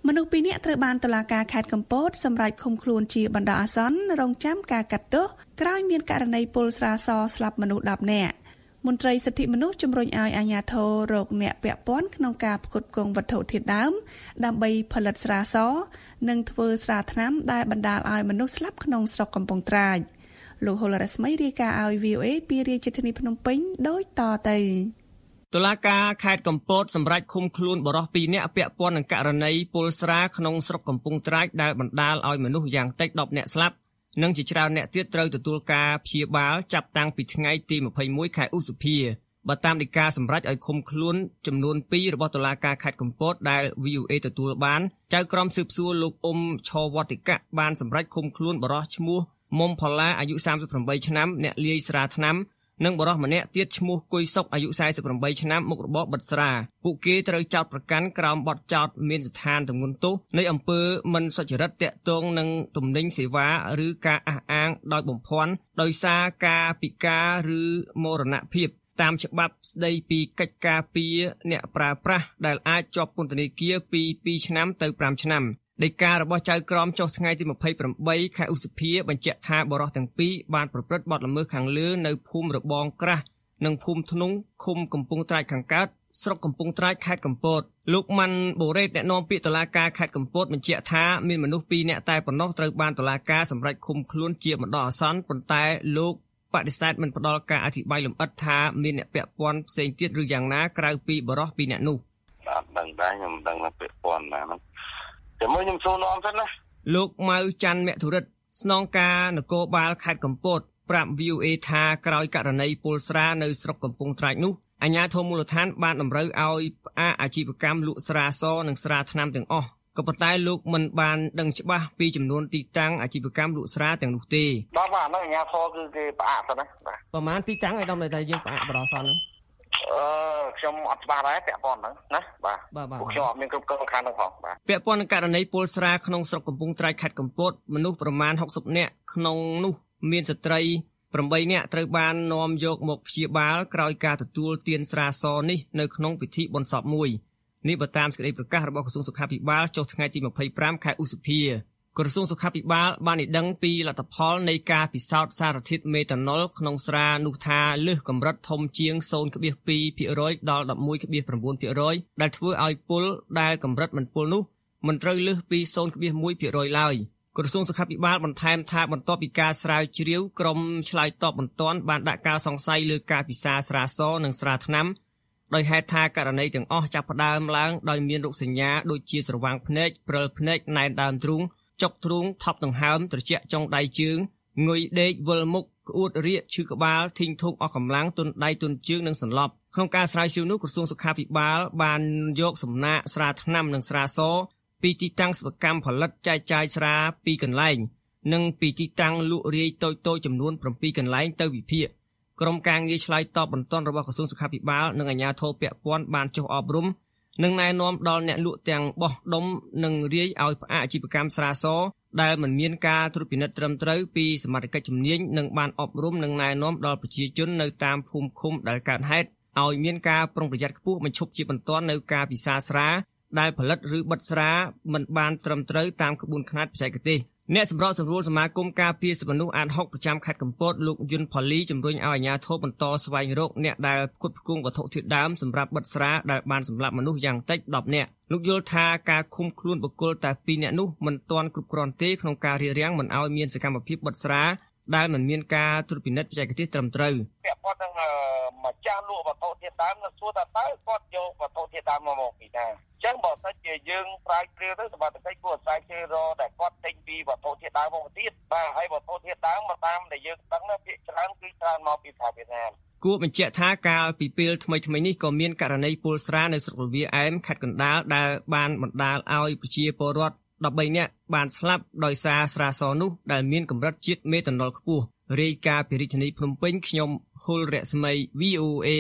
មនុស្សពីរនាក់ត្រូវបានតុលាការខេត្តកំពតសម្រេចឃុំខ្លួនជាបណ្ដោះអាសន្នរងចាំការកាត់ទោសក្រោយមានករណីពលស្រាសស្លាប់មនុស្សដប់នាក់មន្ត្រីសិទ្ធិមនុស្សជំរុញឲ្យអាជ្ញាធររកអ្នកពាក់ព័ន្ធក្នុងការផ្គត់ផ្គង់វត្ថុធាតុដើមដើម្បីផលិតស្រាសនិងធ្វើស្រាថ្នាំដែលបណ្ដាលឲ្យមនុស្សស្លាប់ក្នុងស្រុកកំពង់ត្រាចលោកហុលរស្មីរាយការណ៍ឲ្យ វី អូ អេ ពីរាជធានីភ្នំពេញដូចតទៅតុលាការខេត្តកំពតសម្រេចឃុំខ្លួនបរិសុទ្ធពីរនាក់ពាក់ព័ន្ធនឹងករណីពលស្រាក្នុងស្រុកកំពង់ត្រាចដែលបណ្ដាលឲ្យមនុស្សយ៉ាងតិចដប់នាក់ស្លាប់និងជាច្រើនអ្នកទៀតត្រូវទទួលការព្យាបាលចាប់តាំងពីថ្ងៃទីម្ភៃមួយខែឧសភាបើតាមដីកាសម្រេចឲ្យឃុំខ្លួនចំនួនពីររបស់តុលាការខេត្តកំពតដែល វី អូ អេ ទទួលបានចៅក្រមស៊ើបសួរលោកអ៊ុំឆវតិកៈបានសម្រេចឃុំខ្លួនបរិសុទ្ធឈ្មោះមុំផល្លាអាយុសាមសិបប្រាំបីឆ្នាំអ្នកលាយស្រាថ្នាំនិងបរិសុទ្ធម្នាក់ទៀតឈ្មោះគុយសុកអាយុសែសិបប្រាំបីឆ្នាំមុខរបរបិទស្រាពួកគេត្រូវចោទប្រកាន់ក្រោមបទចោទមានស្ថានទម្ងន់ទោសនៃអំពើមិនសុចរិតទាក់ទងនឹងទំនិញសេវាឬការអះអាងដោយបំភាន់ដោយសារការពិការឬមរណភាពតាមច្បាប់ស្តីពីកិច្ចការពារអ្នកប្រើប្រាស់ដែលអាចជាប់ពន្ធនាគារពីពីរឆ្នាំទៅប្រាំឆ្នាំដីការបស់ចៅក្រមចុះថ្ងៃទីម្ភៃប្រាំបីខែឧសភាបញ្ជាក់ថាបរិសុទ្ធទាំងពីរបានប្រព្រឹត្តបទល្មើសខាងលើនៅភូមិរបងក្រាស់និងភូមិធ្នង់ឃុំកំពង់ត្រាចខាងកើតស្រុកកំពង់ត្រាចខេត្តកំពតលោកម៉ាន់បូរ៉េតអ្នកនាំពាក្យតុលាការខេត្តកំពតបញ្ជាក់ថាមានមនុស្សពីរនាក់តែប៉ុណ្ណោះត្រូវបានតុលាការសម្រេចឃុំខ្លួនជាបណ្ដោះអាសន្នប៉ុន្តែលោកបដិសេធមិនផ្ដល់ការអធិប្បាយលម្អិតថាមានអ្នកពាក់ព័ន្ធផ្សេងទៀតឬយ៉ាងណាក្រៅពីបរិសុទ្ធពីរនាក់នោះអត់ដឹងដែរខ្ញុំមិនដឹងថាពាក់ព័ន្ធណាហ្នឹងជាមួយខ្ញុំសួរនាំសិនណាលោកម៉ៅច័ន្ទមធុរិទ្ធស្នងការនគរបាលខេត្តកំពតប្រាប់ វី អូ អេ ថាក្រោយករណីពលស្រានៅស្រុកកំពង់ត្រាចនោះអាជ្ញាធរមូលដ្ឋានបានតម្រូវឲ្យផ្អាកអាជីវកម្មលក់ស្រាសនិងស្រាថ្នាំទាំងអស់ក៏ប៉ុន្តែលោកមិនបានដឹងច្បាស់ពីចំនួនទីតាំងអាជីវកម្មលក់ស្រាទាំងនោះទេបាទបាទហ្នឹងអាជ្ញាធរគឺគេផ្អាកសិនណាបាទប្រហែលទីតាំងឲ្យដល់តែយើងផ្អាកបរោះសនហ្នឹងអឺខ្ញុំអត់ច្បាស់ដែរពាក់ព័ន្ធហ្នឹងណាបាទពួកខ្ញុំអត់មានគ្រប់គ្រងខាងហ្នឹងផងបាទពាក់ព័ន្ធនឹងករណីពលស្រាក្នុងស្រុកកំពង់ត្រាចខេត្តកំពតមនុស្សប្រមាណហុកសិបនាក់ក្នុងនោះមានស្ត្រីប្រាំបីនាក់ត្រូវបាននាំយកមកព្យាបាលក្រោយការទទួលទានស្រាសនេះនៅក្នុងពិធីបុណ្យសពមួយនេះបើតាមសេចក្តីប្រកាសរបស់ក្រសួងសុខាភិបាលចុះថ្ងៃទីម្ភៃប្រាំខែឧសភាក្រសួងសុខាភិបាលបានឲ្យដឹងពីលទ្ធផលនៃការពិសោធន៍សារធាតុមេតាណុលក្នុងស្រានោះថាលើសកម្រិតធំជាង ศูนย์ ពីរ ភាគរយ ដល់ ដប់មួយ ភាគ៩ ភាគរយ ដែលធ្វើឲ្យពុលដែលកម្រិតមិនពុលនោះមិនត្រូវលើសពី ศูนย์ មួយ ភាគរយ ឡើយក្រសួងសុខាភិបាលបន្ថែមថាបន្ទាប់ពីការស្រាវជ្រាវក្រុមឆ្លើយតបបន្ទាន់បានដាក់ការសង្ស័យលើការពិសាស្រាសនិងស្រាថ្នាំដោយហេតុថាករណីទាំងអស់ចាប់ផ្ដើមឡើងដោយមានរោគសញ្ញាដូចជាស្រវាំងភ្នែកព្រិលភ្នែកណែនដើមទ្រូងចុកទ្រូងថប់ដង្ហើមត្រជាក់ចុងដៃជើងងុយដេកវិលមុខក្អួតរាកឈឺក្បាលធីងធូបអស់កម្លាំងទន់ដៃទន់ជើងនិងសន្លប់ក្នុងការស្រាវជ្រាវនោះក្រសួងសុខាភិបាលបានយកសំណាកស្រាថ្នាំនិងស្រាសពីទីតាំងសិប្បកម្មផលិតចែកចាយស្រាពីរកន្លែងនិងពីទីតាំងលក់រាយតូចៗចំនួនប្រាំពីរកន្លែងទៅវិភាគក្រុមការងារឆ្លើយតបបន្ទាន់របស់ក្រសួងសុខាភិបាលនិងអាជ្ញាធរពាក់ព័ន្ធបានចុះអប់រំនិងណែនាំដល់អ្នកលក់ទាំងបោះដុំនិងរាយឲ្យផ្អាកអាជីវកម្មស្រាសដែលមិនមានការត្រួតពិនិត្យត្រឹមត្រូវពីសមត្ថកិច្ចជំនាញនិងបានអប់រំនិងណែនាំដល់ប្រជាជននៅតាមភូមិឃុំដែលកើតហេតុឲ្យមានការប្រុងប្រយ័ត្នខ្ពស់បញ្ឈប់ជាបន្ទាន់នៅការពិសាស្រាដែលផលិតឬបិទស្រាមិនបានត្រឹមត្រូវតាមក្បួនខ្នាតបច្ចេកទេសអ្នកសម្របសម្រួលសមាគមការពារសិទ្ធិមនុស្សអាត ហុក ប្រចាំខេត្តកំពតលោកយុនផលីជំរុញឲ្យអាជ្ញាធរបន្តស្វែងរកអ្នកដែលផ្គត់ផ្គង់វត្ថុធាតុដើមសម្រាប់បិទស្រាដែលបានសម្លាប់មនុស្សយ៉ាងតិចដប់នាក់លោកយល់ថាការឃុំខ្លួនបុគ្គលតែពីរនាក់នោះមិនទាន់គ្រប់គ្រាន់ទេក្នុងការរារាំងមិនឲ្យមានសកម្មភាពបិទស្រាដែលមិនមានការត្រួតពិនិត្យបច្ចេកទេសត្រឹមត្រូវពាក់ព័ន្ធនឹងម្ចាស់លក់វត្ថុធាតុដើមនឹងសួរថាតើគាត់យកវត្ថុធាតុដើមមកពីណាអញ្ចឹងបើសិនជាយើងស្រាវជ្រាវទៅសមត្ថកិច្ចគួរស្រាវជ្រាវរកដែលគាត់ទិញពីវត្ថុធាតុដើមមកទៀតបាទហើយវត្ថុធាតុដើមមកតាមដែលយើងដឹងភាគច្រើនគឺច្រើនមកពីប្រទេសវៀតណាមគួរបញ្ជាក់ថាកាលពីពេលថ្មីៗនេះក៏មានករណីពលស្រានៅស្រុកលវាអែមខេត្តកណ្ដាលដែលបានបណ្ដាលឲ្យប្រជាពលរដ្ឋដប់បីនាក់បានស្លាប់ដោយសារស្រាសនោះដែលមានកម្រិតជាតិមេតាណុលខ្ពស់រាយការណ៍ពីរាជធានីភ្នំពេញខ្ញុំហុលរស្មី វី អូ អេ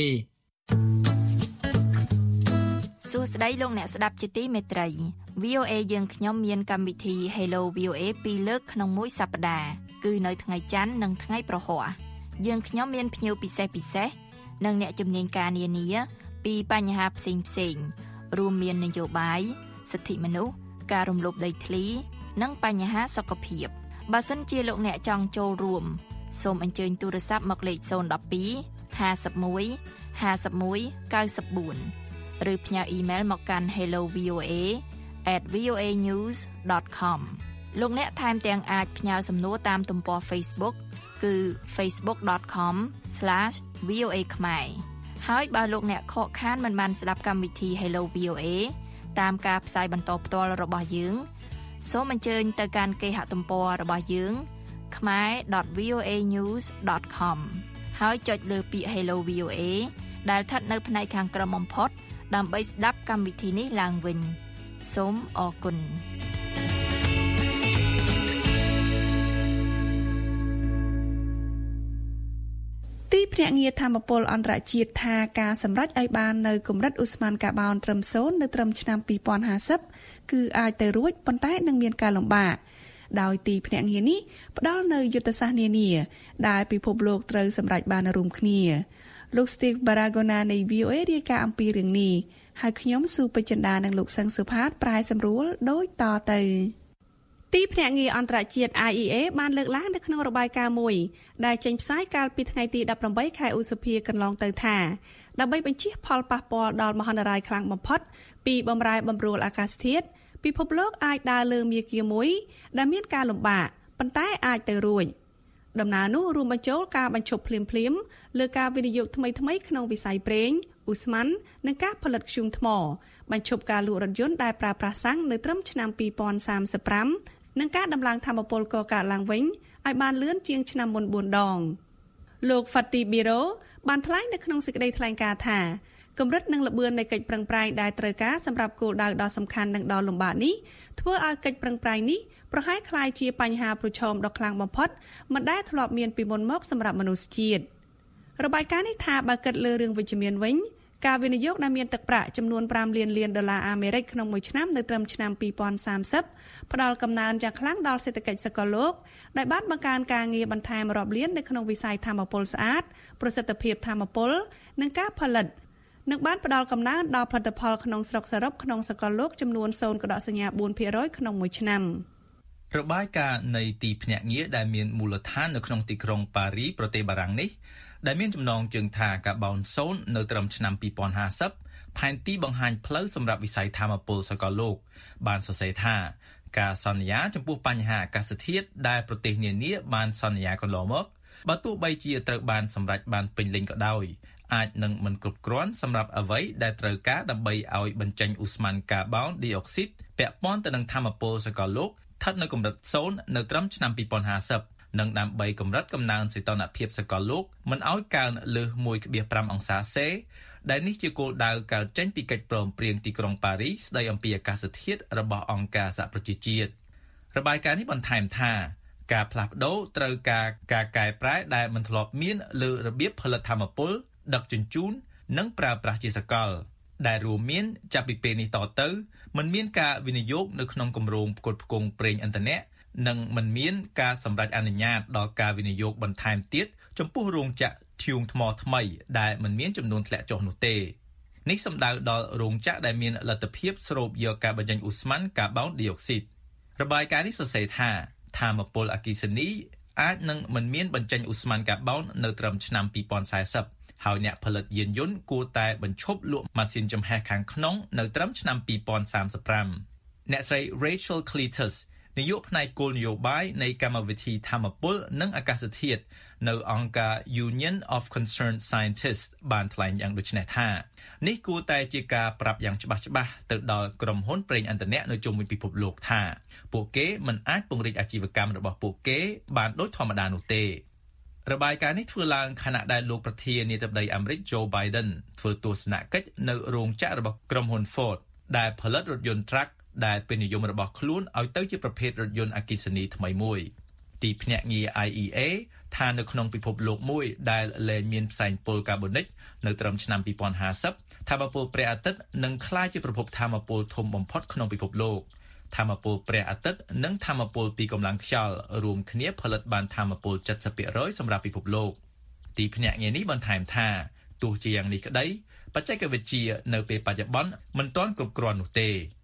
សួស្តីលោកអ្នកស្ដាប់ជាទីមេត្រី វី អូ អេ យើងខ្ញុំមានកម្មវិធី Hello វី អូ អេ ពីរលើកក្នុងមួយសប្តាហ៍គឺនៅថ្ងៃច័ន្ទនិងថ្ងៃប្រហ័សយើងខ្ញុំមានភ្ញៀវពិសេសពិសេសនិងអ្នកជំនាញការនានាពីបញ្ហាផ្សេងផ្សេងរួមមាននយោបាយសិទ្ធិមនុស្សការរំលោភដីធ្លីនិងបញ្ហាសុខភាពបើសិនជាលោកអ្នកចង់ចូលរួមសូមអញ្ជើញទូរស័ព្ទមកលេខศูนย์ một hai ห้าสิบเอ็ด ห้าสิบเอ็ด เก้าสิบสี่ឬផ្ញើអ៊ីមែលមកកាន់ hello voa at voa news dot com លោកអ្នកថែមទាំងអាចផ្ញើសំណួរតាមទំព័រ Facebook គឺ facebook dot com slash voa ខ្មែរហើយបើលោកអ្នកខកខានមិនបានស្ដាប់កម្មវិធី Hello វី អូ เอ តាមការផ្សាយបន្តផ្ទាល់របស់យើងសូមអញ្ជើញទៅកាន់គេហទំព័ររបស់យើង khmae dot voa news dot com ហើយចុចលើពាក្យ Hello វី អូ เอ ដែលស្ថិតនៅផ្នែកខាងក្រោមបំផុតដើម្បីស្ដាប់កម្មវិធីនេះឡើងវិញសូមអរគុណទីភ្នាក់ងារធម្មពលអន្តរជាតិថាការសម្រេចឲ្យបាននៅកម្រិតឧស្ម័នកាបូនត្រឹមศูนย์នៅត្រឹមឆ្នាំពីរពាន់ហាសិបគឺអាចទៅរួចប៉ុន្តែនឹងមានការលំបាកដោយទីភ្នាក់ងារនេះផ្ដល់នៅយុទ្ធសាស្ត្រនានាដែលពិភពលោកត្រូវសម្រេចបានរួមគ្នាលោក Steve Baragona នៃ វី អូ เอ រាយការណ៍អំពីរឿងនេះហើយខ្ញុំស៊ូពេជ្រចិន្តានិងលោកសឹងសុផាតប្រែសម្រួលដូចតទៅទីភ្នាក់ងារអន្តរជាតិ ไอ อี เอ បានលើកឡើងនៅក្នុងរបាយការណ៍មួយដែលចេញផ្សាយកាលពីថ្ងៃទីដប់ប្រាំបីខែឧសភាកន្លងទៅថាដើម្បីបញ្ជៀសផលប៉ះពាល់ដល់មហន្តរាយខ្លាំងបំផុតពីបម្រែបម្រួលអាកាសធាតុពិភពលោកអាចដើរលើមាគ៌ាមួយដែលមានការលំបាកប៉ុន្តែអាចទៅរួចដំណើរនោះរួមបញ្ចូលការបញ្ឈប់ភ្លាមៗលើការវិនិយោគថ្មីៗក្នុងវិស័យប្រេងឧស្ម័ននិងការផលិតធ្យូងថ្មបញ្ឈប់ការលក់រថយន្តដែលប្រើប្រាស់សាំងនៅត្រឹមឆ្នាំពីរពាន់សាមសិបប្រាំនិងការដំឡើងថាមពលកកើតឡើងវិញឲ្យបានលឿនជាងឆ្នាំមុនបួនដងលោក Fatih Birol បានថ្លែងនៅក្នុងសេចក្តីថ្លែងការណ៍ថាកម្រិតនិងល្បឿននៃកិច្ចប្រឹងប្រែងដែលត្រូវការសម្រាប់គោលដៅដ៏សំខាន់និងដ៏លំបាកនេះធ្វើឲ្យកិច្ចប្រឹងប្រែងនេះប្រហែលคล้ายជាបញ្ហាប្រឈមដ៏ខ្លាំងបំផុតមិនដែលធ្លាប់មានពីមុនមកសម្រាប់មនុស្សជាតិរបាយការណ៍នេះថាបើគិតលើរឿងវិជ្ជមានវិញការវិនិយោគដែលមានទឹកប្រាក់ចំនួនប្រាំលានលានដុល្លារអាមេរិកក្នុងមួយឆ្នាំនៅត្រឹមឆ្នាំពីរពាន់សាមសិបផ្ដល់កំណើនយ៉ាងខ្លាំងដល់សេដ្ឋកិច្ចសកលលោកដែលបានបង្កើនការងារបន្ថែមរាប់លាននៅក្នុងវិស័យថាមពលស្អាតប្រសិទ្ធភាពថាមពលនិងការផលិតនឹងបានផ្ដល់កំណើនដល់ផលិតផលក្នុងស្រុកសរុបក្នុងសកលលោកចំនួន ศูนย์ សញ្ញា បួនភាគរយ ក្នុងមួយឆ្នាំរបាយការណ៍នៃទីភ្នាក់ងារដែលមានមូលដ្ឋាននៅក្នុងទីក្រុងប៉ារីប្រទេសបារាំងនេះដែលមានចំណងជើងថាកាបូនศูนย์នៅត្រឹមឆ្នាំពីរពាន់ហាសិបផែនទីបង្ហាញផ្លូវសម្រាប់វិស័យថាមពលសកលលោកបានសរសេរថាការសន្យាចំពោះបញ្ហាអាកាសធាតុដែលប្រទេសនានាបានសន្យាកន្លងមកបើទោះបីជាត្រូវបានសម្រេចបានពេញលេញក៏ដោយអាចនឹងមិនគ្រប់គ្រាន់សម្រាប់អ្វីដែលត្រូវការដើម្បីឲ្យបញ្ចេញឧស្ម័នកាបូនឌីអុកស៊ីតពាក់ព័ន្ធទៅនឹងថាមពលសកលលោកស្ថិតនៅកម្រិតศูนย์នៅត្រឹមឆ្នាំពីរពាន់ហាសិបនិងដើម្បីកម្រិតកំណើនសីតុណ្ហភាពសកលលោកមិនឲ្យកើនលើស មួយភាគប្រាំ អង្សាសេដែលនេះជាគោលដៅកើតចេញពីកិច្ចព្រមព្រៀងទីក្រុងប៉ារីស្ដីអំពីអាកាសធាតុរបស់អង្គការសហប្រជាជាតិរបាយការណ៍នេះបន្ថែមថាការផ្លាស់ប្ដូរត្រូវការការកែប្រែដែលមិនធ្លាប់មានលើរបៀបផលិតថាមពលដឹកជញ្ជូននិងប្រើប្រាស់ជាសកលដែលរួមមានចាប់ពីពេលនេះតទៅមិនមានការវិនិយោគនៅក្នុងគម្រោងផ្គត់ផ្គង់ប្រេងឥន្ធនៈនិងមិនមានការសម្រេចអនុញ្ញាតដល់ការវិនិយោគបន្ថែមទៀតចំពោះរោងចក្រធ្យូងថ្មថ្មីដែលមិនមានចំនួនធ្លាក់ចុះនោះទេនេះសំដៅដល់រោងចក្រដែលមានលទ្ធភាពស្រូបយកការបញ្ចេញឧស្ម័នកាបូនឌីអុកស៊ីតរបាយការណ៍នេះសរសេរថាថាមពលអគ្គិសនីអាចនឹងមិនមានបញ្ចេញឧស្ម័នកាបូននៅត្រឹមឆ្នាំពីរពាន់សាសិបហើយអ្នកផលិតយានយន្តគួរតែបញ្ឈប់លក់ម៉ាស៊ីនចំហេះខាងក្នុងនៅត្រឹមឆ្នាំពីរពាន់សាមសិបប្រាំអ្នកស្រី Rachel Cletus នាយកផ្នែកគោលនយោបាយនៃកម្មវិធីថាមពលនិងអាកាសធាតុនៅអង្គការ Union of Concerned Scientists បានថ្លែងយ៉ាងដូចនេះថានេះគួរតែជាការប្រាប់យ៉ាងច្បាស់ច្បាស់ទៅដល់ក្រុមហ៊ុនប្រេងឥន្ធនៈនៅជុំវិញពិភពលោកថាពួកគេមិនអាចពង្រីកអាជីវកម្មរបស់ពួកគេបានដូចធម្មតានោះទេរបាយការណ៍នេះធ្វើឡើងខណៈដែលលោកប្រធានាធិបតីអាមេរិក Joe Biden ធ្វើទស្សនកិច្ចនៅរោងចក្ររបស់ក្រុមហ៊ុន Ford ដែលផលិតរថយន្ត Truck ដែលពេញនិយមរបស់ខ្លួនឲ្យទៅជាប្រភេទរថយន្តអគ្គិសនីថ្មីមួយទីភ្នាក់ងារ ไอ อี เอ ថានៅក្នុងពិភពលោកមួយដែលលែងមានផ្សែងពុលកាបូនិកនៅត្រឹមឆ្នាំពីរពាន់ហាសិបថាមពលព្រះអាទិត្យនឹងក្លាយជាប្រភពថាមពលធំបំផុតក្នុងពិភពលោកថាមពលព្រះអាទិត្យនិងថាមពលពីកម្លាំងខ្យល់រួមគ្នាផលិតបានថាមពល เจ็ดสิบเปอร์เซ็นต์ សម្រាប់ពិភពលោកទីភ្នាក់ងារនេះបន្ថែមថាទោះជាយ៉ាងនេះក្តីបច្ចេកវិទ្យានៅពេលបច្ចុប្បន្នមិនទាន់គ្រប់គ្រាន់នោះទេ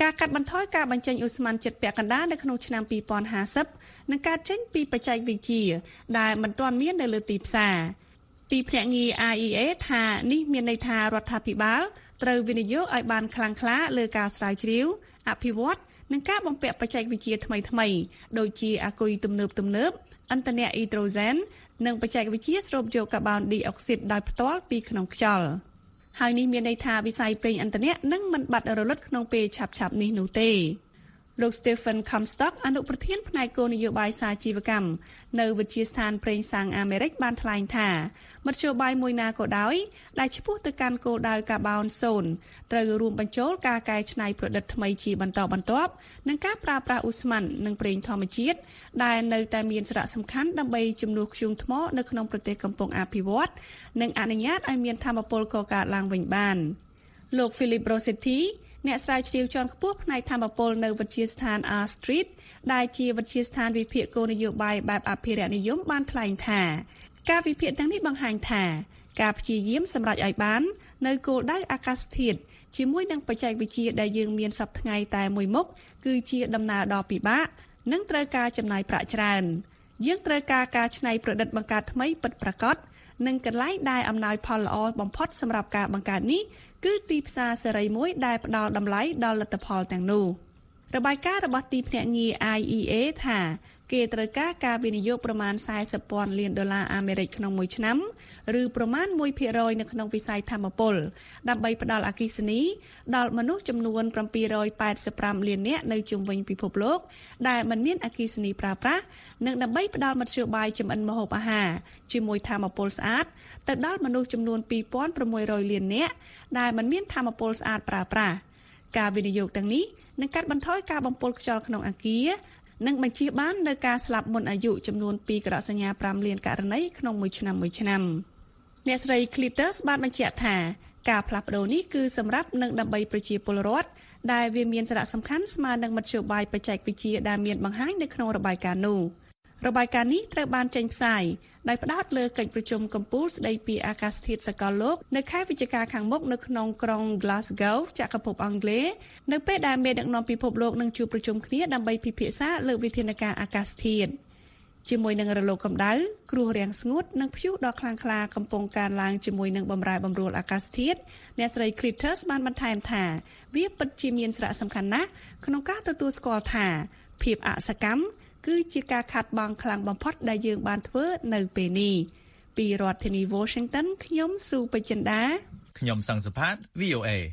ការកាត់បន្ថយការបញ្ចេញឧស្ម័នជាតិពាក់កណ្ដាលនៅក្នុងឆ្នាំពីរពាន់ហាសិបនិងការចេញពីបច្ចេកវិទ្យាដែលមិនទាន់មាននៅលើទីផ្សារទីភ្នាក់ងារ I E A ថានេះមានន័យថារដ្ឋាភិបាលត្រូវវិនិយោគឲ្យបានខ្លាំងក្លាលើការស្រាវជ្រាវអភិវឌ្ឍនិងការបំពាក់បច្ចេកវិទ្យាថ្មីៗដូចជាអាគុយទំនើបទំនើបឥន្ធនៈអ៊ីដ្រូសែននិងបច្ចេកវិទ្យាស្រូបយកកាបូនឌីអុកស៊ីតដោយផ្ទាល់ពីក្នុងខ្យល់ហើយនេះមានន័យថាវិស័យប្រេងឥន្ធនៈនឹងមិនបាត់រលត់ក្នុងពេលឆាប់ៗនេះនោះទេលោក Stephen Comstock អនុប្រធានផ្នែកគោលនយោបាយសាជីវកម្មនៅវិទ្យាស្ថានប្រេងសាំងអាមេរិកបានថ្លែងថាមធ្យោបាយមួយណាក៏ដោយដែលឆ្ពោះទៅកាន់គោលដៅកាបូនសូន្យត្រូវរួមបញ្ចូលការកែច្នៃប្រឌិតថ្មីជាបន្តបន្ទាប់និងការប្រើប្រាស់ឧស្ម័ននិងប្រេងធម្មជាតិដែលនៅតែមានសារៈសំខាន់ដើម្បីជំនួសធ្យូងថ្មនៅក្នុងប្រទេសកំពុងអភិវឌ្ឍនិងអនុញ្ញាតឲ្យមានថាមពលកកើតឡើងវិញបានលោក Philip Rossettiអ្នកស្រាវជ្រាវជាន់ខ្ពស់ផ្នែកថាមពលនៅវិទ្យាស្ថាន R Street ដែលជាវិទ្យាស្ថានវិភាគគោលនយោបាយបែបអភិរក្សនិយមបានថ្លែងថាការវិភាគទាំងនេះបង្ហាញថាការព្យាយាមសម្រេចឲ្យបាននៅគោលដៅអាកាសធាតុជាមួយនឹងបច្ចេកវិទ្យាដែលយើងមានសប្តាហ៍ថ្ងៃតែមួយមុខគឺជាដំណើរដ៏ពិបាកនិងត្រូវការចំណាយប្រាក់ច្រើនយើងត្រូវការការច្នៃប្រឌិតបង្កើតថ្មីពិតប្រាកដនិងកន្លែងដែលអំណោយផលល្អបំផុតសម្រាប់ការបង្កើតនេះគឺទីផ្សារសេរីមួយដែលផ្ដល់តម្លៃដល់លទ្ធផលទាំងនោះរបាយការណ៍របស់ទីភ្នាក់ងារ I E A ថាគេត្រូវការការវិនិយោគប្រមាណสี่สิบពាន់លានដុល្លារអាមេរិកក្នុងមួយឆ្នាំឬប្រមាណoneភាគរយ នៅក្នុងវិស័យថាមពលដើម្បីផ្ដល់អគ្គិសនីដល់មនុស្សចំនួនseven hundred eighty-fiveលាននាក់នៅជុំវិញពិភពលោកដែលមិនមានអគ្គិសនីប្រើប្រាស់និងដើម្បីផ្ដល់មធ្យោបាយចម្អិនម្ហូបអាហារជាមួយថាមពលស្អាតទៅដល់មនុស្សចំនួនtwo thousand six hundredលាននាក់ដែលមិនមានថាមពលស្អាតប្រើប្រាស់ការវិនិយោគទាំងនេះនឹងកាត់បន្ថយការបំពុលខ្យល់ក្នុងអគារនិងបញ្ជៀសបាននូវការស្លាប់មុនអាយុចំនួនtwoកុដសញ្ញាfiveលានករណីក្នុងមួយឆ្នាំមួយឆ្នាំអ្នកស្រី Clitters បានបញ្ជាក់ថាការផ្លាស់ប្ដូរនេះគឺសម្រាប់នឹងដើម្បីប្រជាពលរដ្ឋដែលវាមានសារៈសំខាន់ស្មើនឹងមធ្យោបាយបច្ចេកវិទ្យាដែលមានបង្ហាញនៅក្នុងរបាយការណ៍នោះរបាយការណ៍នេះត្រូវបានចេញផ្សាយដោយផ្ដោតលើកិច្ចប្រជុំកំពូលស្ដីពីអាកាសធាតុសកលលោកនៅខែវិច្ឆិកាខាងមុខនៅក្នុងក្រុង Glasgow ចក្រភពអង់គ្លេសនៅពេលដែលមេដឹកនាំពិភពលោកនឹងជួបប្រជុំគ្នាដើម្បីពិភាក្សាលើវិធានការអាកាសធាតុជាមួយនឹងរលកកម្ដៅគ្រោះរាំងស្ងួតនិងព្យុះដ៏ខ្លាំងក្លាកំពុងកើនឡើងជាមួយនឹងបម្រែបម្រួលអាកាសធាតុអ្នកស្រី Clitters បានបន្ថែមថាវាពិតជាមានសារៈសំខាន់ណាស់ក្នុងការទទួលស្គាល់ថាភាពអសកម្មគឺជាការខាត់បងខ្លាំងបំផុតដែលយើងបានធ្វើនៅពេលនេះពីរដ្ឋធានី Washington ខ្ញុំស៊ូបចិន្តាខ្ញុំសង្សុផាត V O A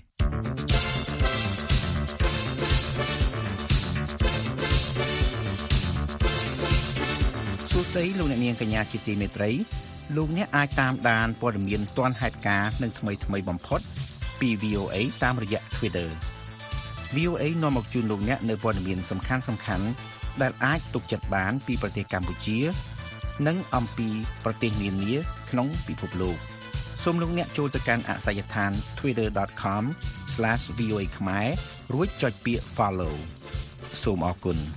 សួស្តីលោកអ្នកនាងកញ្ញាជាទីមេត្រីលោកអ្នកអាចតាមដានព័ត៌មានទាន់ហេតុការណ៍និងថ្មីថ្មីបំផុតពី V O A តាមរយៈ Twitter V O A នាំមកជូនលោកអ្នកនៅព័ត៌មានសំខាន់សំខាន់ដែលអាចទុកចិត្តបានពីប្រទេសកម្ពុជានិងអំពីប្រទេសនានាក្នុងពិភពលោកសូមលោកអ្នកចូលទៅកាន់អាសយដ្ឋាន twitter dot com slash v o a ខ្មែររួចចុចពាក្យ follow សូមអរគុណ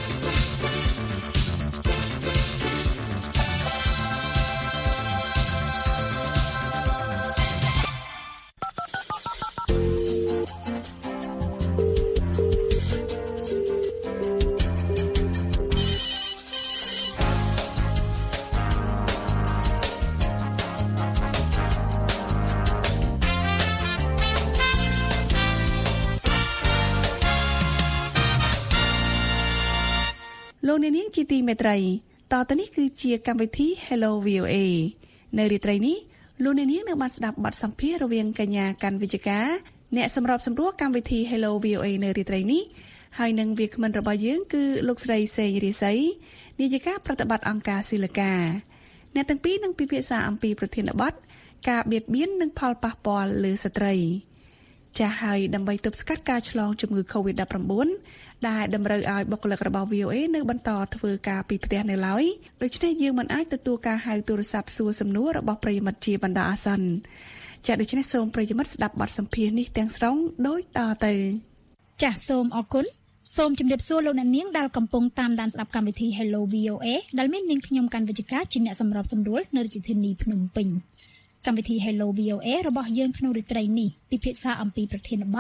លោកអ្នកនាងជាទីមេត្រីតទៅនេះគឺជាកម្មវិធី Hello វី អូ เอ នៅរាត្រីនេះលោកអ្នកនាងនឹងបានស្ដាប់បទសម្ភាសន៍រវាងកញ្ញាកាន់វិជ្ជការអ្នកសម្របសម្រួលកម្មវិធី Hello វី អូ เอ នៅរាត្រីនេះហើយនឹងវាគ្មិនរបស់យើងគឺលោកស្រីសេងរិស័យនាយិកាប្រតិបត្តិអង្គការស៊ីលកាអ្នកទាំងពីរនឹងពិភាក្សាអំពីប្រធានបទការបៀតបៀននិងផលប៉ះពាល់លើស្ត្រីចាស់ហើយដើម្បីទប់ស្កាត់ការឆ្លងជំងឺ COVID nineteenដែលតម្រូវឲ្យបុគ្គលិករបស់ V O A នៅបន្តធ្វើការពីផ្ទះនៅឡើយដូច្នេះយើងមិនអាចទទួលការហៅទូរស័ព្ទសួរសំណួររបស់ប្រិយមិត្តជាបណ្ដោះអាសន្នចា៎ដូច្នេះសូមប្រិយមិត្តស្ដាប់បទសម្ភាសន៍នេះទាំងស្រុងដូចតទៅចា៎សូមអរគុណសូមជម្រាបសួរលោកអ្នកនាងដែលកំពុងតាមដានស្ដាប់កម្មវិធី Hello វី អូ เอ ដែលមាននាងខ្ញុំកាន់វិជ្ជការជាអ្នកសម្របសម្រួលនៅរាជធានីភ្នំពេញកម្មវិធី Hello វី អូ เอ របស់យើងក្នុងរាត្រីនេះពិភាក្សាអំពីប្រធានបទ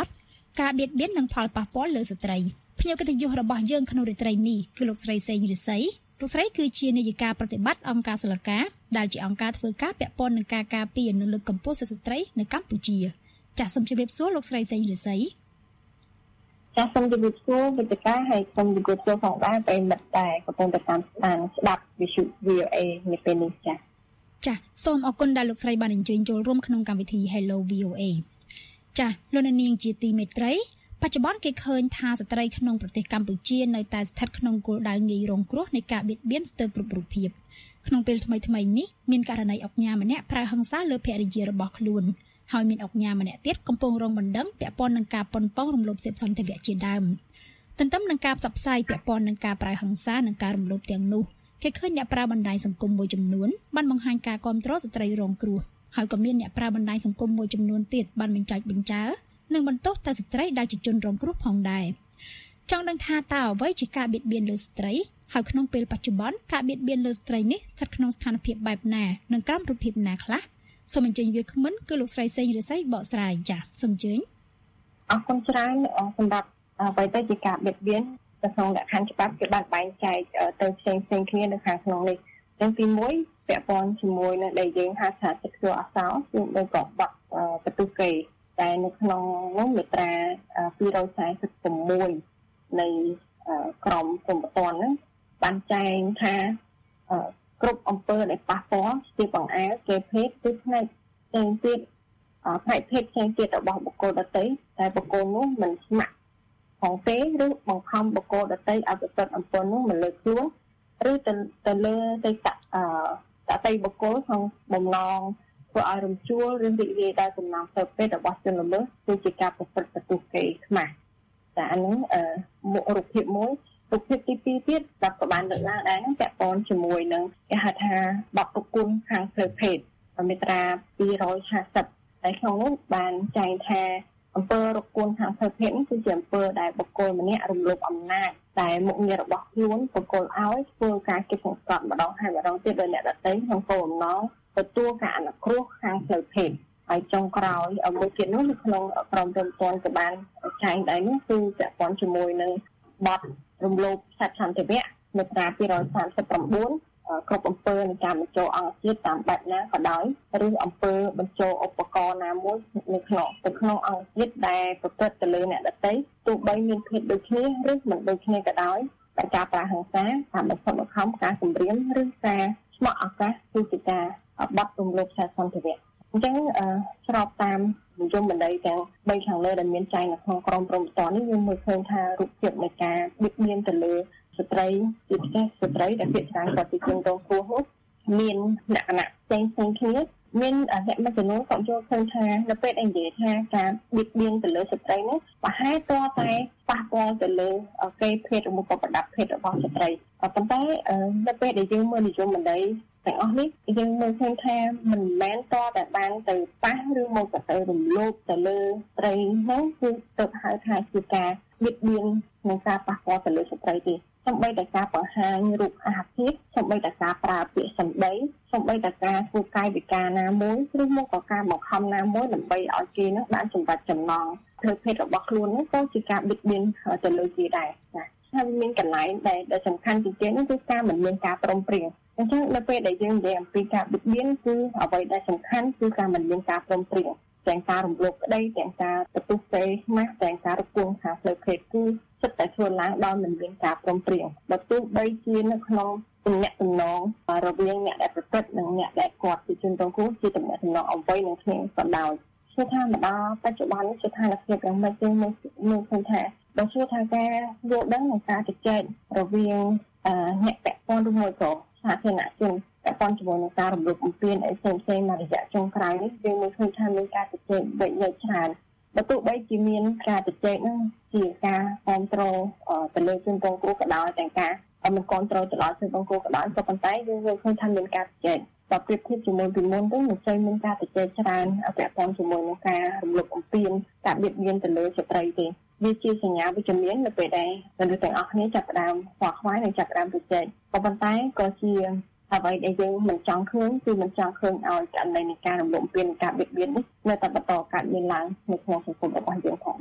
ការបៀតបៀននិងផលប៉ះពាល់លើស្ត្រីភ្ញៀវកិត្តិយសរបស់យើងក្នុងរាត្រីនេះគឺលោកស្រីសេងរិស័យលោកស្រីគឺជានាយិកាប្រតិបត្តិអង្គការសិលកាដែលជាអង្គការធ្វើការពាក់ព័ន្ធនឹងការការពារនិងលើកកម្ពស់សិទ្ធិស្ត្រីនៅកម្ពុជាចាសសូមជម្រាបសួរលោកស្រីសេងរិស័យចាសសូមជម្រាបសួរវិទ្យការហើយសូមជម្រាបសួរផងដែរប្រិយមិត្តដែលកំពុងតែតាមដានស្ដាប់វិទ្យុ វី អូ เอ នៅពេលនេះចាសចាសសូមអរគុណដែលលោកស្រីបានអញ្ជើញចូលរួមក្នុងកម្មវិធី Hello វី អូ เอ ចាសលោកនាងជាទីមេត្រីបច្ចុប្បន្នគេឃើញថាស្ត្រីក្នុងប្រទេសកម្ពុជានៅតែស្ថិតក្នុងគោលដៅងាយរងគ្រោះនៃការបៀតបៀនស្ទើរគ្រប់រូបភាពក្នុងពេលថ្មីៗនេះមានករណីអុកញ៉ាម្នាក់ប្រើហិង្សាលើភរិយារបស់ខ្លួនហើយមានអុកញ៉ាម្នាក់ទៀតកំពុងរងបណ្ដឹងពាក់ព័ន្ធនឹងការប៉ុនប៉ងរំលោភសេពសន្តិវៈជាដើមទន្ទឹមនឹងការផ្សព្វផ្សាយពាក់ព័ន្ធនឹងការប្រើហិង្សានិងការរំលោភទាំងនោះគេឃើញអ្នកប្រើបណ្ដាញសង្គមមួយចំនួនបានបង្ហាញការគាំទ្រស្ត្រីរងគ្រោះហើយក៏មានអ្នកប្រើបណ្ដាញសង្គមមួយចំនួនទៀតបានបញ្ចេញបញ្ចើនិងបន្ទោសទៅស្ត្រីដែលជាជនរងគ្រោះផងដែរចង់ដឹងថាតើអ្វីជាការបៀតបៀនលើស្ត្រីហើយក្នុងពេលបច្ចុប្បន្នការបៀតបៀនលើស្ត្រីនេះស្ថិតក្នុងស្ថានភាពបែបណានិងក្រោមរូបភាពណាខ្លះសូមអញ្ជើញវាគ្មិនគឺលោកស្រីសេងរិស័យបកស្រាយចា៎សូមអញ្ជើញអរគុណច្រើនសម្រាប់អ្វីទៅជាការបៀតបៀននៅក្នុងលក្ខខណ្ឌច្បាប់គេបានបែងចែកទៅផ្សេងផ្សេងគ្នានៅខាងក្នុងនេះទាំងទីមួយពាក់ព័ន្ធជាមួយនឹងដែលយើងហៅថាសិទ្ធិស្រួលអសោគឺដោយក៏បាត់បន្ទុកគេតែនៅក្នុងនោះមាត្រាពីររយសែសិប៦នៃក្រមព្រហ្មទណ្ឌហ្នឹងបានចែងថាគ្រប់អំពើដែលប៉ះពាល់ជាបង្អែលគេភេទគឺផ្នែកផ្សេងទៀតផ្នែកភេទផ្សេងទៀតរបស់បុគ្គលដទៃតែបុគ្គលនោះមិនស្ម័គ្រផងទេឬបង្ខំបុគ្គលដទៃឲ្យប្រព្រឹត្តអំពើនោះមកលើខ្លួនឬទៅទៅលើទៅតតតៃបុគ្គលក្នុងបំណងធ្វើឲ្យរំជួលឬរីករាយដល់ចំណងទៅពេទ្យរបស់ជនល្មើសគឺជាការប្រព្រឹត្តប្រទោសគេខ្មាស់តែអានេះអឺមុខរូបភាពមួយរូបភាពទីពីរទៀតដែលក៏បានលើកឡើងដែរហ្នឹងពាក់ព័ន្ធជាមួយនឹងគេហៅថាបទប្រគុណខាងផ្លូវភេទមាត្រាពីររយហាសិបតែក្នុងនោះបានចែងថាអំពើរគុណខាងផ្លូវភេទនេះគឺជាអំពើដែលបុគ្គលម្នាក់រំលោភអំណាចតែមុខងាររបស់ខ្លួនបុគ្គលឲ្យធ្វើការគិតសង្កត់ម្ដងហើយម្ដងទៀតដោយអ្នកដទៃក្នុងគោលបំណងទទួលការអនុគ្រោះខាងផ្លូវភេទហើយចុងក្រោយមួយទៀតនោះនៅក្នុងក្រមព្រហ្មទណ្ឌក៏បានចែងដែរនោះគឺពាក់ព័ន្ធជាមួយនឹងបទរំលោភសេពសន្តិវៈមាត្រាពីររយសាមសិប៩គ្រប់អំពើនៃការបញ្ចូលអង្គជាតិតាមបែបណាក៏ដោយឬអំពើបញ្ចូលឧបករណ៍ណាមួយនៅក្នុងទៅក្នុងអង្គជាតិដែលប្រព្រឹត្តទៅលើអ្នកដទៃទោះបីមានភេទដូចគ្នាឬមិនដូចគ្នាក៏ដោយតែការប្រើហិង្សាការបង្ខំបង្ខំការគំរាមឬការស្មក់ឱកាសគឺជាការបទរំលោភសេពសន្តិវៈអញ្ចឹងស្របតាមនិយមបណ្ឌ័យទាំងបីខាងលើដែលមានចែងនៅក្នុងក្រមព្រហ្មទណ្ឌនេះយើងមើលឃើញថារូបភាពនៃការបៀតបៀនទៅលើស្ត្រីជាពិសេសស្ត្រីដែលភាគច្រើនគាត់ជាជនរងគ្រោះនោះមានលក្ខណៈផ្សេងផ្សេងគ្នាមានអ្នកមួយចំនួនគាត់យល់ឃើញថានៅពេលដែលនិយាយថាការបៀតបៀនទៅលើស្ត្រីនេះប្រហែលតតែប៉ះពាល់ទៅលើកេរ្តិ៍ភេទឬក៏ប្រដាប់ភេទរបស់ស្ត្រីប៉ុន្តែនៅពេលដែលយើងមើលនិយមបណ្ឌ័យទាំងអស់នេះយើងមើលឃើញថាមិនមែនតតែបានទៅប៉ះឬមកក៏ទៅរំលោភទៅលើស្ត្រីនោះគឺទៅហៅថាជាការបៀតបៀននិងការប៉ះពាល់ទៅលើស្ត្រីទេសូម្បីតែការបង្ហាញរូបអាភិបសូម្បីតែការប្រើពាក្យសម្ដីសូម្បីតែការធ្វើកាយវិការណាមួយឬមកក៏ការបង្ខំណាមួយដើម្បីឲ្យគេនឹងបានសម្រេចចំណងផ្លូវភេទរបស់ខ្លួននោះក៏ជាការបៀតបៀនទៅលើគេដែរណាហើយមានកន្លែងដែលដែលសំខាន់ជាងគេនោះគឺការមិនមានការព្រមព្រៀងអញ្ចឹងនៅពេលដែលយើងនិយាយអំពីការបៀតបៀនគឺអ្វីដែលសំខាន់គឺការមិនមានការព្រមព្រៀងទាំងការរំលោភក្តីទាំងការទទួលសេម៉ាស់ទាំងការរំពឹងខាងផ្លូវភេទគឺសិតតែធ្វើឡើងដោយមិនមានការព្រមព្រៀងបើទោះបីជានៅក្នុងទំនាក់ទំនងរវាងអ្នកដែលប្រព្រឹត្តនិងអ្នកដែលគាត់ជាជនរងគ្រោះជាទំនាក់ទំនងអ្វីនឹងគ្នាក៏ដោយគឺថាមកដល់បច្ចុប្បន្ននេះស្ថានភាពយ៉ាងម៉េចយើងមើលមើលឃើញថាបើជួយថាការយល់ដឹងនិងការជជែករវាងអ្នកពាក់ព័ន្ធឬមួយក៏សាធារណជនពាក់ព័ន្ធជាមួយនឹងការរំលោភបំពានអីផ្សេងផ្សេងមករយៈចុងក្រោយនេះយើងមើលឃើញថាមានការជជែកវិនិច្ឆ័យច្រើនបើទោះបីជាមានការជជែកហ្នឹងជាការគ្រប់គ្រងទៅលើជនរងគ្រោះក៏ដោយទាំងការមិនគ្រប់គ្រងទៅដល់ជនរងគ្រោះក៏ដោយក៏ប៉ុន្តែយើងមើលឃើញថាមានការជជែកបើប្រៀបធៀបជាមួយពីមុនទៅមិនសូវមានការជជែកច្រើនពាក់ព័ន្ធជាមួយនឹងការរំលោភបំពានការបៀតបៀនទៅលើស្ត្រីទេវាជាសញ្ញាវិជ្ជមាននៅពេលដែលមនុស្សទាំងអស់គ្នាចាប់ផ្ដើមខ្វល់ខ្វាយនិងចាប់ផ្ដើមជជែកក៏ប៉ុន្តែក៏ជាអ្វីដែលយើងមិនចង់ឃើញគឺមិនចង់ឃើញឲ្យករណីនៃការរំលោភបំពានការបៀតបៀននេះនៅតែបន្តកើតមានឡើងនៅក្នុងសង្គមរបស់យើងផងដែរ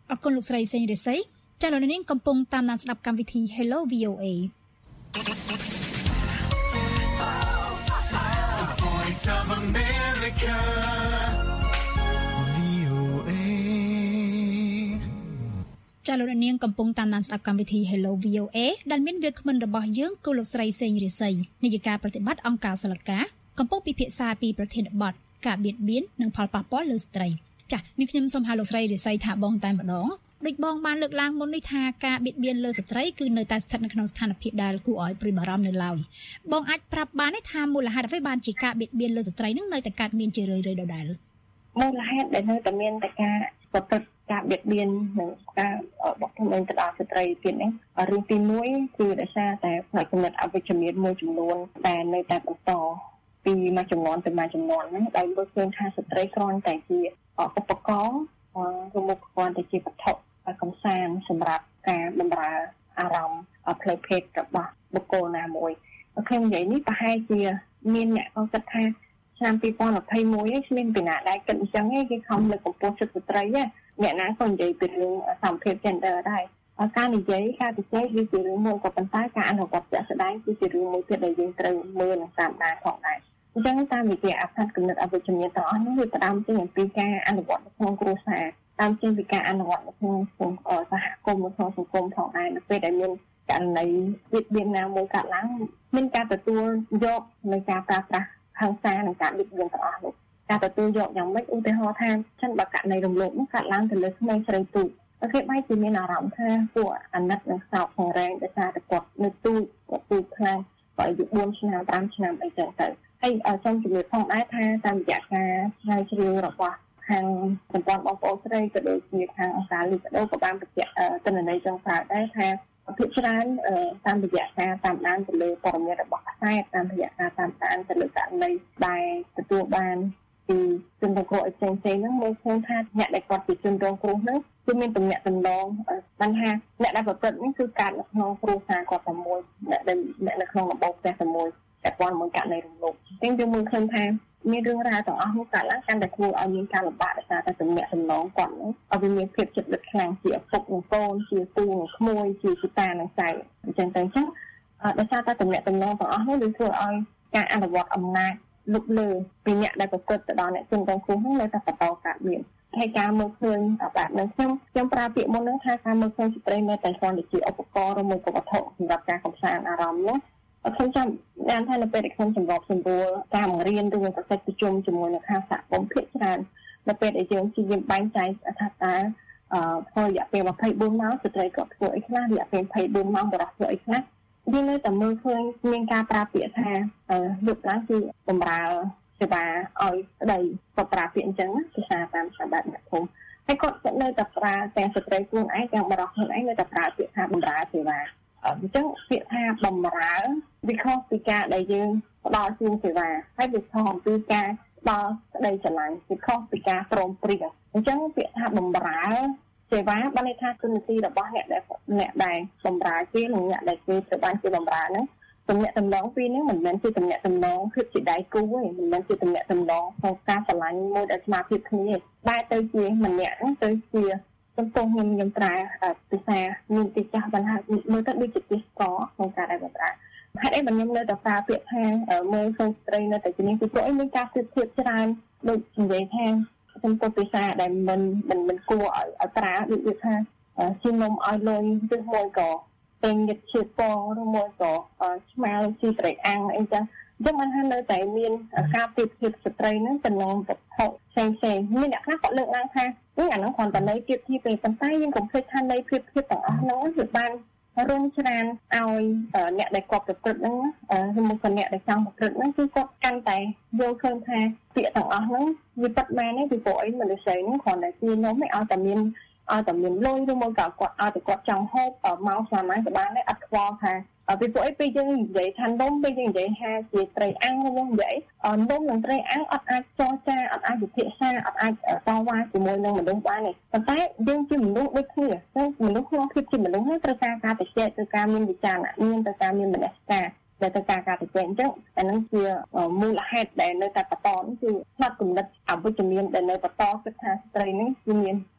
អរគុណលោកស្រីសេងរិស័យចាលោកនាងកំពុងតាមដានស្ដាប់កម្មវិធី Hello វី អូ เอ Voice of America វី អូ เอចាលោកនាងកំពុងតាមដានស្ដាប់កម្មវិធី Hello វី អូ เอ ដែលមានវាគ្មិនរបស់យើងគឺលោកស្រីសេងរិស័យនាយិកាប្រតិបត្តិអង្គការសិលកាកំពុងពិភាក្សាពីប្រធានបទការបៀតបៀននិងផលប៉ះពាល់លើស្ត្រីចានេះខ្ញុំសូមហៅលោកស្រីរិស័យថាបងតែម្ដងដូចបងបានលើកឡើងមុននេះថាការបៀតបៀនលើស្ត្រីគឺនៅតែស្ថិតនៅក្នុងស្ថានភាពដែលគួរឲ្យព្រួយបារម្ភនៅឡើយបងអាចប្រាប់បានទេថាមូលហេតុអ្វីបានជាការបៀតបៀនលើស្ត្រីនឹងនៅតែកើតមានជារឿយៗដដែលមូលហេតុដែលនៅតែមានតែការប្រព្រឹត្តការបៀតបៀននិងការបោះជំរំទៅដល់ស្ត្រីទៀតនេះរឿងទីមួយគឺដោយសារតែផ្នែកគំនិតអវិជ្ជមានមួយចំនួនដែលនៅតែបន្តពីមួយចំនួនទៅមួយចំនួនហ្នឹងដោយមើលឃើញថាស្ត្រីគ្រាន់តែជាឧបករណ៍ឬមកគ្រាន់តែជាវត្ថុកំសាន្តសម្រាប់ការបម្រើអារម្មណ៍ផ្លូវភេទរបស់បុគ្គលណាមួយខ្ញុំនិយាយនេះប្រហែលជាមានអ្នកគាត់គិតថាឆ្នាំពីរពាន់ยี่สิบเอ็ดនេះគ្មានពីណាដែលគិតអញ្ចឹងទេគេខំលើកកម្ពស់សិទ្ធិស្ត្រីណាអ្នកណាក៏និយាយពីរឿងសមភាព gender ដែរការនិយាយការជជែកគឺជារឿងមួយក៏ប៉ុន្តែការអនុវត្តជាក់ស្ដែងគឺជារឿងមួយទៀតដែលយើងត្រូវមើលនិងតាមដានផងដែរអញ្ចឹងតាមវិទ្យាអភិគណិតអវិជ្ជមានទាំងអស់នេះវាផ្ដើមចេញអំពីការអនុវត្តក្នុងគ្រួសារតាមចេញពីការអនុវត្តក្នុងសហគមន៍ក្នុងសង្គមផងដែរនៅពេលដែលមានករណីវិបត្តិណាមួយកើតឡើងមានការទទួលយកនៃការប្រើប្រាស់ហិង្សានិងការបៀតបៀនទាំងអស់នោះការទទួលយកយ៉ាងម៉េចឧទាហរណ៍ថាចឹងបើករណីរំលោភនោះកើតឡើងទៅលើក្មេងស្រីទូចគេបែរជាមានអារម្មណ៍ថាពួកអាណិតនិងសោកផងរែងដោយសារតែគាត់នៅទូចគាត់ទូចខ្លាំងបើអាយុបួនឆ្នាំប្រាំឆ្នាំអីចឹងទៅហើយសូមជម្រាបផងដែរថាតាមរយៈការស្រាវជ្រាវរបស់ខាងសម្ព័ន្ធបងប្អូនស្រីក៏ដូចជាខាងអង្គការលីកាដូក៏បានបញ្ជាក់ទិន្នន័យចុងក្រោយដែរថាភាគច្រើនតាមរយៈការតាមដានទៅលើព័ត៌មានរបស់ខ្សែតាមរយៈការតាមដានទៅលើករណីដែលទទួលបានពីជនរងគ្រោះផ្សេងៗហ្នឹងមើលឃើញថាអ្នកដែលគាត់ជាជនរងគ្រោះហ្នឹងគឺមានទំនាក់ទំនងបញ្ហាអ្នកដែលប្រព្រឹត្តនេះគឺកើតនៅក្នុងគ្រួសារគាត់តែមួយអ្នកដែលនៅក្នុងរបបផ្ទះតែមួយតែព័ន្ធមួយករណីរំលោភអញ្ចឹងយើងមើលឃើញថាមានរឿងរ៉ាវទាំងអស់នោះកើតឡើងកាន់តែធ្វើឲ្យមានការលំបាកដោយសារតែទំនាក់ទំនងគាត់ហ្នឹងឲ្យវាមានភាពជិតដិតខ្លាំងជាឪពុកនិងកូនជាពូនិងក្មួយជាជីតានិងចៅអញ្ចឹងទៅអញ្ចឹងដោយសារតែទំនាក់ទំនងទាំងអស់នោះវាធ្វើឲ្យការអនុវត្តអំណាចលុបលើពីអ្នកដែលប្រព្រឹត្តទៅដល់អ្នកជនរងគ្រោះហ្នឹងនៅតែបន្តកើតមានហើយការមើលឃើញបែបហ្នឹងខ្ញុំខ្ញុំប្រើពាក្យមុនហ្នឹងថាការមើលឃើញស្ត្រីនៅតែគ្រាន់តែជាឧបករណ៍ឬមួយក៏វត្ថុសម្រាប់ការកំសាន្តអារម្មណ៍នោះខ្ញុំចាំបានថានៅពេលដែលខ្ញុំសម្របសម្រួលការបង្រៀនឬក៏កិច្ចប្រជុំជាមួយនឹងខាងសហគមន៍ភាគច្រើននៅពេលដែលយើងព្យាយាមបែងចែកថាតើអឺធ្វើរយៈពេលยี่สิบสี่ម៉ោងស្ត្រីក៏ធ្វើអីខ្លះរយៈពេលยี่สิบสี่ម៉ោងបរិសុទ្ធធ្វើអីខ្លះយើងនៅតែមើលឃើញមានការប្រើពាក្យថាលើកឡើងគឺបំរើសេវាឲ្យស្ដីក៏ប្រើពាក្យអញ្ចឹងភាសាតាមស្ថាប័នអ្នកភូមិហើយគាត់នៅតែប្រើទាំងស្ត្រីខ្លួនឯងទាំងបរិសុទ្ធខ្លួនឯងនៅតែប្រើពាក្យថាបំរើសេវាអញ្ចឹងពាក្យថាបំរើវាខុសពីការដែលយើងផ្ដល់ជូនសេវាហើយវាខុសអំពីការផ្ដល់ក្តីស្រឡាញ់វាខុសពីការព្រមព្រៀងអញ្ចឹងពាក្យថាបំរើសេវាបានន័យថាគុណនីតិរបស់អ្នកដែលអ្នកដែលបំរើគេនិងអ្នកដែលគេត្រូវបានគេបំរើហ្នឹងទំនាក់ទំនងពីរហ្នឹងមិនមែនជាទំនាក់ទំនងភាពជាដៃគូទេមិនមែនជាទំនាក់ទំនងក្នុងការស្រឡាញ់មួយដែលស្មារតីគ្នាទេបែរទៅជាម្នាក់ហ្នឹងទៅជាសំទោសខ្ញុំខ្ញុំប្រើភាសាមានទីចាស់បានហៅមើលទៅដូចជាទីស្កក្នុងការដែលប្រើហេតុអីបានខ្ញុំនៅតែប្រើពាក្យថាមើលឃើញស្ត្រីនៅតែជំនាញពីព្រោះអីមានការព្រៀបធៀបច្រើនដូចនិយាយថាសំទោសភាសាដែលមិនមិនមិនគួរឲ្យឲ្យប្រើដូចវាថាជានំឲ្យលុយឬមួយក៏ពេញញាតជាពងឬមួយក៏ឆ្មាលជីត្រីអាំងអីចឹងអញ្ចឹងបានថានៅតែមានការព្រៀបធៀបស្ត្រីហ្នឹងទៅនឹងវត្ថុផ្សេងផ្សេងមានអ្នកខ្លះគាត់លើកឡើងថាអាហ្នឹងគ្រាន់តែនៃព្រៀបធៀបទេប៉ុន្តែយើងកុំភ្លេចថានៃព្រៀបធៀបទាំងអស់ហ្នឹងវាបានរុញច្រានឲ្យអ្នកដែលគាត់ប្រព្រឹត្តហ្នឹងឬមួយក៏អ្នកដែលចង់ប្រព្រឹត្តហ្នឹងគឺគាត់កាន់តែយល់ឃើញថាពាក្យទាំងអស់ហ្នឹងវាពិតមែនទេពីព្រោះអីមនុស្សស្រីហ្នឹងគ្រាន់តែជានំឯឲ្យតែមានឲ្យតែមានលុយឬមួយក៏គាត់ឲ្យតែគាត់ចង់ហូបមកស្មានក៏បានដែរអត់ខ្វល់ថាពីព្រោះអីពេលយើងនិយាយថានំពេលយើងនិយាយថាជាត្រីអាំងឬនិយាយនំនិងត្រីអាំងអត់អាចចរចាអត់អាចវិភាសាអត់អាចតវ៉ាជាមួយនឹងមនុស្សបានទេប៉ុន្តែយើងជាមនុស្សដូចគ្នាចឹងមនុស្សក្នុងភាពជាមនុស្សនេះត្រូវការការតិចត្រូវការមានវិចារណមានត្រូវការមានមនសិការដែលត្រូវការការតិចអញ្ចឹងអានឹងជាមូលហេតុដែលនៅតែបន្តគឺផ្នត់គំនិតអវិជ្ជមានដែលនៅបន្តគិតថាស្ត្រីនេះគឺមាន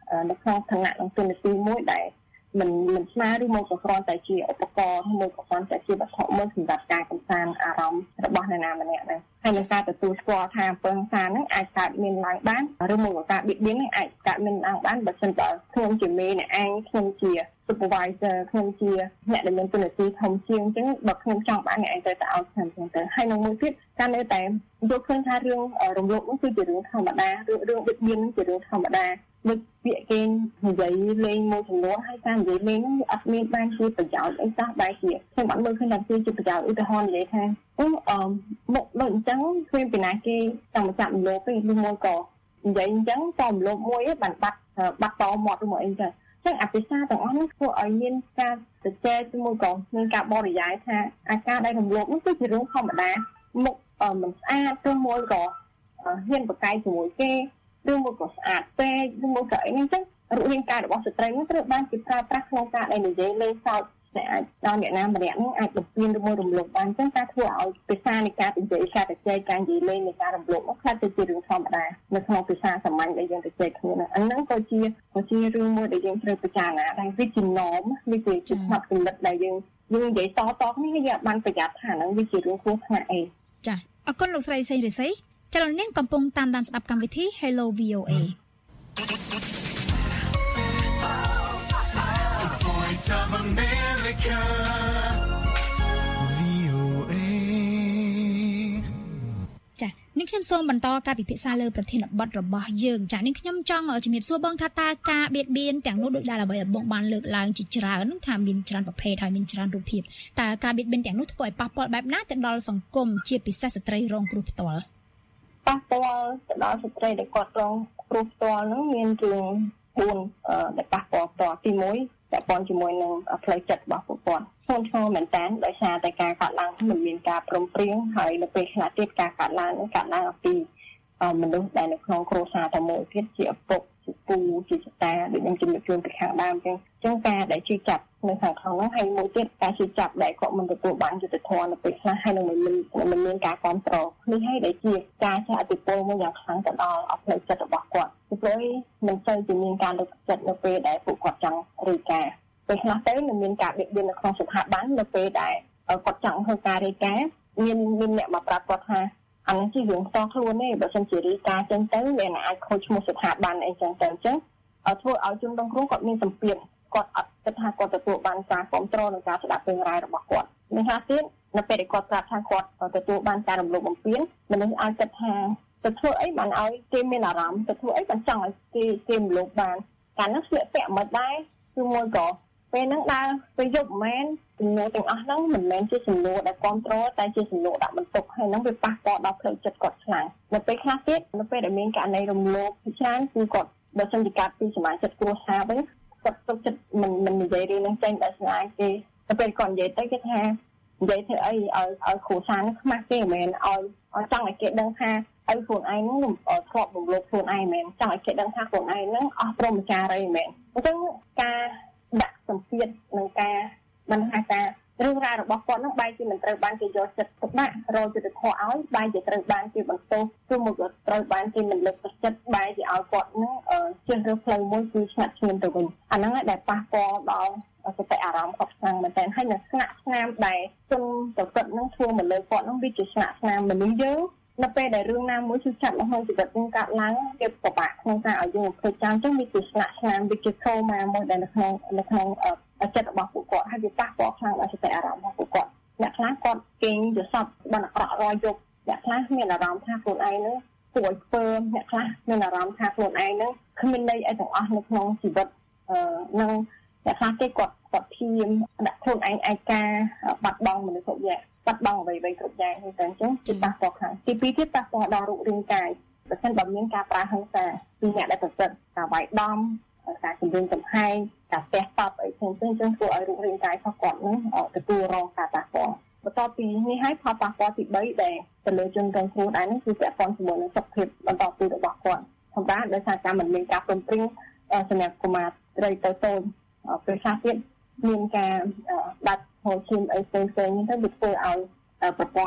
នៅក្នុងឋានៈក្នុងទូនាទីមួយដែលមិនមិនស្មើឬមកក៏គ្រាន់តែជាឧបករណ៍មួយក៏គ្រាន់តែជាវត្ថុមួយសម្រាប់ការកំសាន្តអារម្មណ៍របស់អ្នកណាម្នាក់ដែរហើយនឹងការទទួលស្គាល់ថាអំពើហិង្សាហ្នឹងអាចកើតមានឡើងបានឬមកក៏ការបៀតបៀនហ្នឹងអាចកើតមានឡើងបានបើសិនបើខ្ញុំជាមេអ្នកឯងខ្ញុំជា supervisor ខ្ញុំជាអ្នកដែលមានទូនាទីធំជាងអញ្ចឹងបើខ្ញុំចង់បានអ្នកឯងត្រូវតែឲ្យខ្ញុំអញ្ចឹងទៅហើយនឹងមួយទៀតការនៅតែយកឃើញថារឿងរំលោភនោះគឺជារឿងធម្មតារឿងរឿងបៀតបៀននោះជារឿងធម្មតាដូចពាក្យគេនិយាយលេងមួយចំនួនហើយការនិយាយលេងហ្នឹងវាអត់មានបានជាប្រយោជន៍អីសោះបែរជាខ្ញុំអត់មើលឃើញថាជាប្រយោជន៍ឧទាហរណ៍និយាយថាអឺអឺមកដូចអញ្ចឹងគ្មានពីណាគេចង់មកចាប់រំលោភទេឬមួយក៏និយាយអញ្ចឹងតរំលោភមួយបានបាត់បាត់តមាត់ឬមកអីចឹងចឹងអភិសាទាំងអស់នេះធ្វើឲ្យមានការជជែកជាមួយក៏មានការបរិយាយថាអាការដែលរំលោភនោះគឺជារឿងធម្មតាមុខមិនស្អាតឬមួយក៏ហ៊ានបកាយជាមួយគេឬមួយក៏ស្អាតពេកឬមួយក៏អីហ្នឹងចឹងរូបរាងកាយរបស់ស្ត្រីហ្នឹងត្រូវបានគេប្រើប្រាស់ក្នុងការដែលនិយាយលេងសើចដែលអាចដល់អ្នកណាម្នាក់ហ្នឹងអាចបំពេញឬមួយរំលោភបានចឹងការធ្វើឲ្យភាសានៃការនិយាយការជជែកការនិយាយលេងនៃការរំលោភនោះខ្លះទៅជារឿងធម្មតានៅក្នុងភាសាសាមញ្ញដែលយើងជជែកគ្នាហ្នឹងអាហ្នឹងក៏ជាក៏ជារឿងមួយដែលយើងត្រូវពិចារណាដែរវាជា norm វាជាជាផ្នត់គំនិតដែលយើងយើងនិយាយតតគ្នាយើងបានប្រយ័ត្នថាហ្នឹងវាជារឿងគ្រោះថ្នាក់អីចាអរគុណលោកស្រីសេងរិស័យចលនាកំពុងតាមដានស្ដាប់កម្មវិធី Hello វី អូ เอ Voice of America វី អូ เอចានេះខ្ញុំសូមបន្តការពិភាក្សាលើប្រធានបទរបស់យើងចានេះខ្ញុំចង់ជំរាបសួរបងថាតើការបៀតបៀនទាំងនោះដូចដែលអ្វីបងបានលើកឡើងជាច្រើនថាមានច្រើនប្រភេទហើយមានច្រើនរូបភាពតើការបៀតបៀនទាំងនោះធ្វើឲ្យប៉ះពាល់បែបណាទៅដល់សង្គមជាពិសេសស្ត្រីរងគ្រោះផ្ទាល់ប៉ះពាល់ទៅដល់ស្ត្រីដែលគាត់រងគ្រោះផ្ទាល់ហ្នឹងមានរឿងបួនដែលប៉ះពាល់ផ្ទាល់ទីមួយពាក់ព័ន្ធជាមួយនឹងផ្លូវចិត្តរបស់ពួកគាត់ធ្ងន់ធ្ងរមែនតើដោយសារតែការកាត់ឡើងមិនមានការព្រមព្រៀងហើយនៅពេលខ្លះទៀតការកាត់ឡើងនឹងកាត់ឡើងអំពីមនុស្សដែលនៅក្នុងគ្រួសារតែមួយទៀតជាឪពុកជាពូជាចតាដូចខ្ញុំជំរាបជូនពីខាងដើមអញ្ចឹងអញ្ចឹងការដែលជឿចាប់នៅខាងក្នុងហ្នឹងហើយមួយទៀតការជឿចាប់ដែលគាត់មិនទទួលបានយុត្តិធម៌នៅពេលខ្លះហើយនឹងមិនមិនមានការគ្រប់គ្រងនេះហើយដែលជាការចាក់ឥទ្ធិពលមួយយ៉ាងខ្លាំងទៅដល់អផ្លូវចិត្តរបស់គាត់ពីព្រោះមិនសូវជាមានការលើកទឹកចិត្តនៅពេលដែលពួកគាត់ចង់រាយការណ៍ពេលខ្លះទៅនឹងមានការបៀតបៀននៅក្នុងស្ថាប័ននៅពេលដែលគាត់ចង់ធ្វើការរាយការណ៍មានមានអ្នកមកប្រាប់គាត់ថាអានេះជារឿងផ្ទាល់ខ្លួនទេបើសិនជារាយការណ៍ចឹងទៅវាអាចខូចឈ្មោះស្ថាប័នអីចឹងទៅអញ្ចឹងធ្វើឲ្យជនរងគ្រោះគាត់មានសម្ពាធគាត់អត់គិតថាគាត់ទទួលបានការគ្រប់គ្រងនិងការស្ដាប់រឿងរ៉ាវរបស់គាត់នេះថាទៀតនៅពេលដែលគាត់ប្រាប់ថាគាត់ទទួលបានការរំលោភបំពានមនុស្សអាចគិតថាទៅធ្វើអីបានឲ្យគេមានអារម្មណ៍ទៅធ្វើអីបានចង់ឲ្យគេគេរំលោភបានកាលនោះស្លៀកពាក់មិនដែរគឺមួយក៏ពេលហ្នឹងដើរពេលយប់មិនមែនចំនួនទាំងអស់ហ្នឹងមិនមែនជាចំនួនដែលគ្រប់គ្រងតែជាចំនួនដាក់បន្ទុកហើយហ្នឹងវាប៉ះពាល់ដល់ផ្លូវចិត្តគាត់ខ្លាំងនៅពេលខ្លះទៀតនៅពេលដែលមានករណីរំលោភច្រើនគឺគាត់បើសិនជាកាត់ពីសមាជិកគ្រួសារវិញគាត់ទុកចិត្តមិនមិននិយាយរឿងហ្នឹងចេញដោយសារគេទៅពេលគាត់និយាយទៅគេថានិយាយធ្វើអីឲ្យឲ្យគ្រួសារហ្នឹងខ្មាស់គេមិនមែនឲ្យឲ្យចង់ឲ្យគេដឹងថាឲ្យខ្លួនឯងហ្នឹងធ្លាប់រំលោភខ្លួនឯងមិនមែនចង់ឲ្យគេដឹងថាខ្លួនឯងហ្នឹងអស់ព្រមចារីមិនមែនអញ្ចឹងការដាក់សម្ពាធនឹងការបញ្ហាការរឿងរ៉ាវរបស់គាត់នឹងបែរជាមិនត្រូវបានគេយកចិត្តទុកដាក់រកយុត្តិធម៌ឲ្យបែរជាត្រូវបានគេបន្ទោសគឺមកត្រូវបានគេមិនលើកទឹកចិត្តបែរជាឲ្យគាត់នឹងជឿរើផ្លូវមួយគឺស្ងាត់ឈាមទៅវិញអាហ្នឹងដែលប៉ះពាល់ដល់សតិអារម្មណ៍គាត់ខ្លាំងមែនទែនហើយនៅស្នាក់ស្នាមដែលជនប្រព្រឹត្តនឹងធ្វើមកលើគាត់នឹងវាជាស្នាក់ស្នាមមនុស្សយើងនៅពេលដែលរឿងណាមួយជឿចាប់នៅក្នុងជីវិតយើងកាត់ឡើងគេពិបាកក្នុងការឲ្យយើងធ្វើចាំអញ្ចឹងវាជាស្នាក់ស្នាមវាជាខោមកមួយដែលនៅក្នុងនៅក្នុងចិត្តរបស់ពួកគាត់ហើយវាប៉ះពាល់ខ្លាំងដល់សតិអារម្មណ៍របស់ពួកគាត់អ្នកខ្លះគាត់គេងយល់សប្តិបានអាក្រក់រាល់យប់អ្នកខ្លះមានអារម្មណ៍ថាខ្លួនឯងនឹងគួរឲ្យខ្ពើមអ្នកខ្លះមានអារម្មណ៍ថាខ្លួនឯងនឹងគ្មានន័យអីទាំងអស់នៅក្នុងជីវិតអឺនឹងអ្នកខ្លះគេគាត់គាត់ភៀមដាក់ខ្លួនឯងឯកាបាត់បង់មនុស្សគ្រប់យ៉ាងបាត់បង់អ្វីៗគ្រប់យ៉ាងហ្នឹងតែអញ្ចឹងជាប៉ះពាល់ខ្លាំងទីពីរទៀតប៉ះពាល់ដល់រូបរាងកាយបើមិនបើមានការប្រើហិង្សាពីអ្នកដែលប្រព្រឹត្តការវាយដំការជំរុញចំហែងការផ្ទះតបអីផ្សេងៗអញ្ចឹងធ្វើឲ្យរូបរាងកាយរបស់គាត់ហ្នឹងទទួលរងការប៉ះពាល់បន្ទាប់ពីនេះហើយផលប៉ះពាល់ទីបីដែលទៅលើជនរងគ្រោះដែរហ្នឹងគឺពាក់ព័ន្ធជាមួយនឹងសុខភាពបន្តពីរបស់គាត់ធម្មតាដោយសារការមិនមានការព្រមព្រៀងសម្រាប់កុមារត្រីតូចតូចពេលខ្លះទៀតមានការដាច់ហូរឈាមអីផ្សេងៗហ្នឹងទៅវាធ្វើឲ្យប្រព័ន្ធ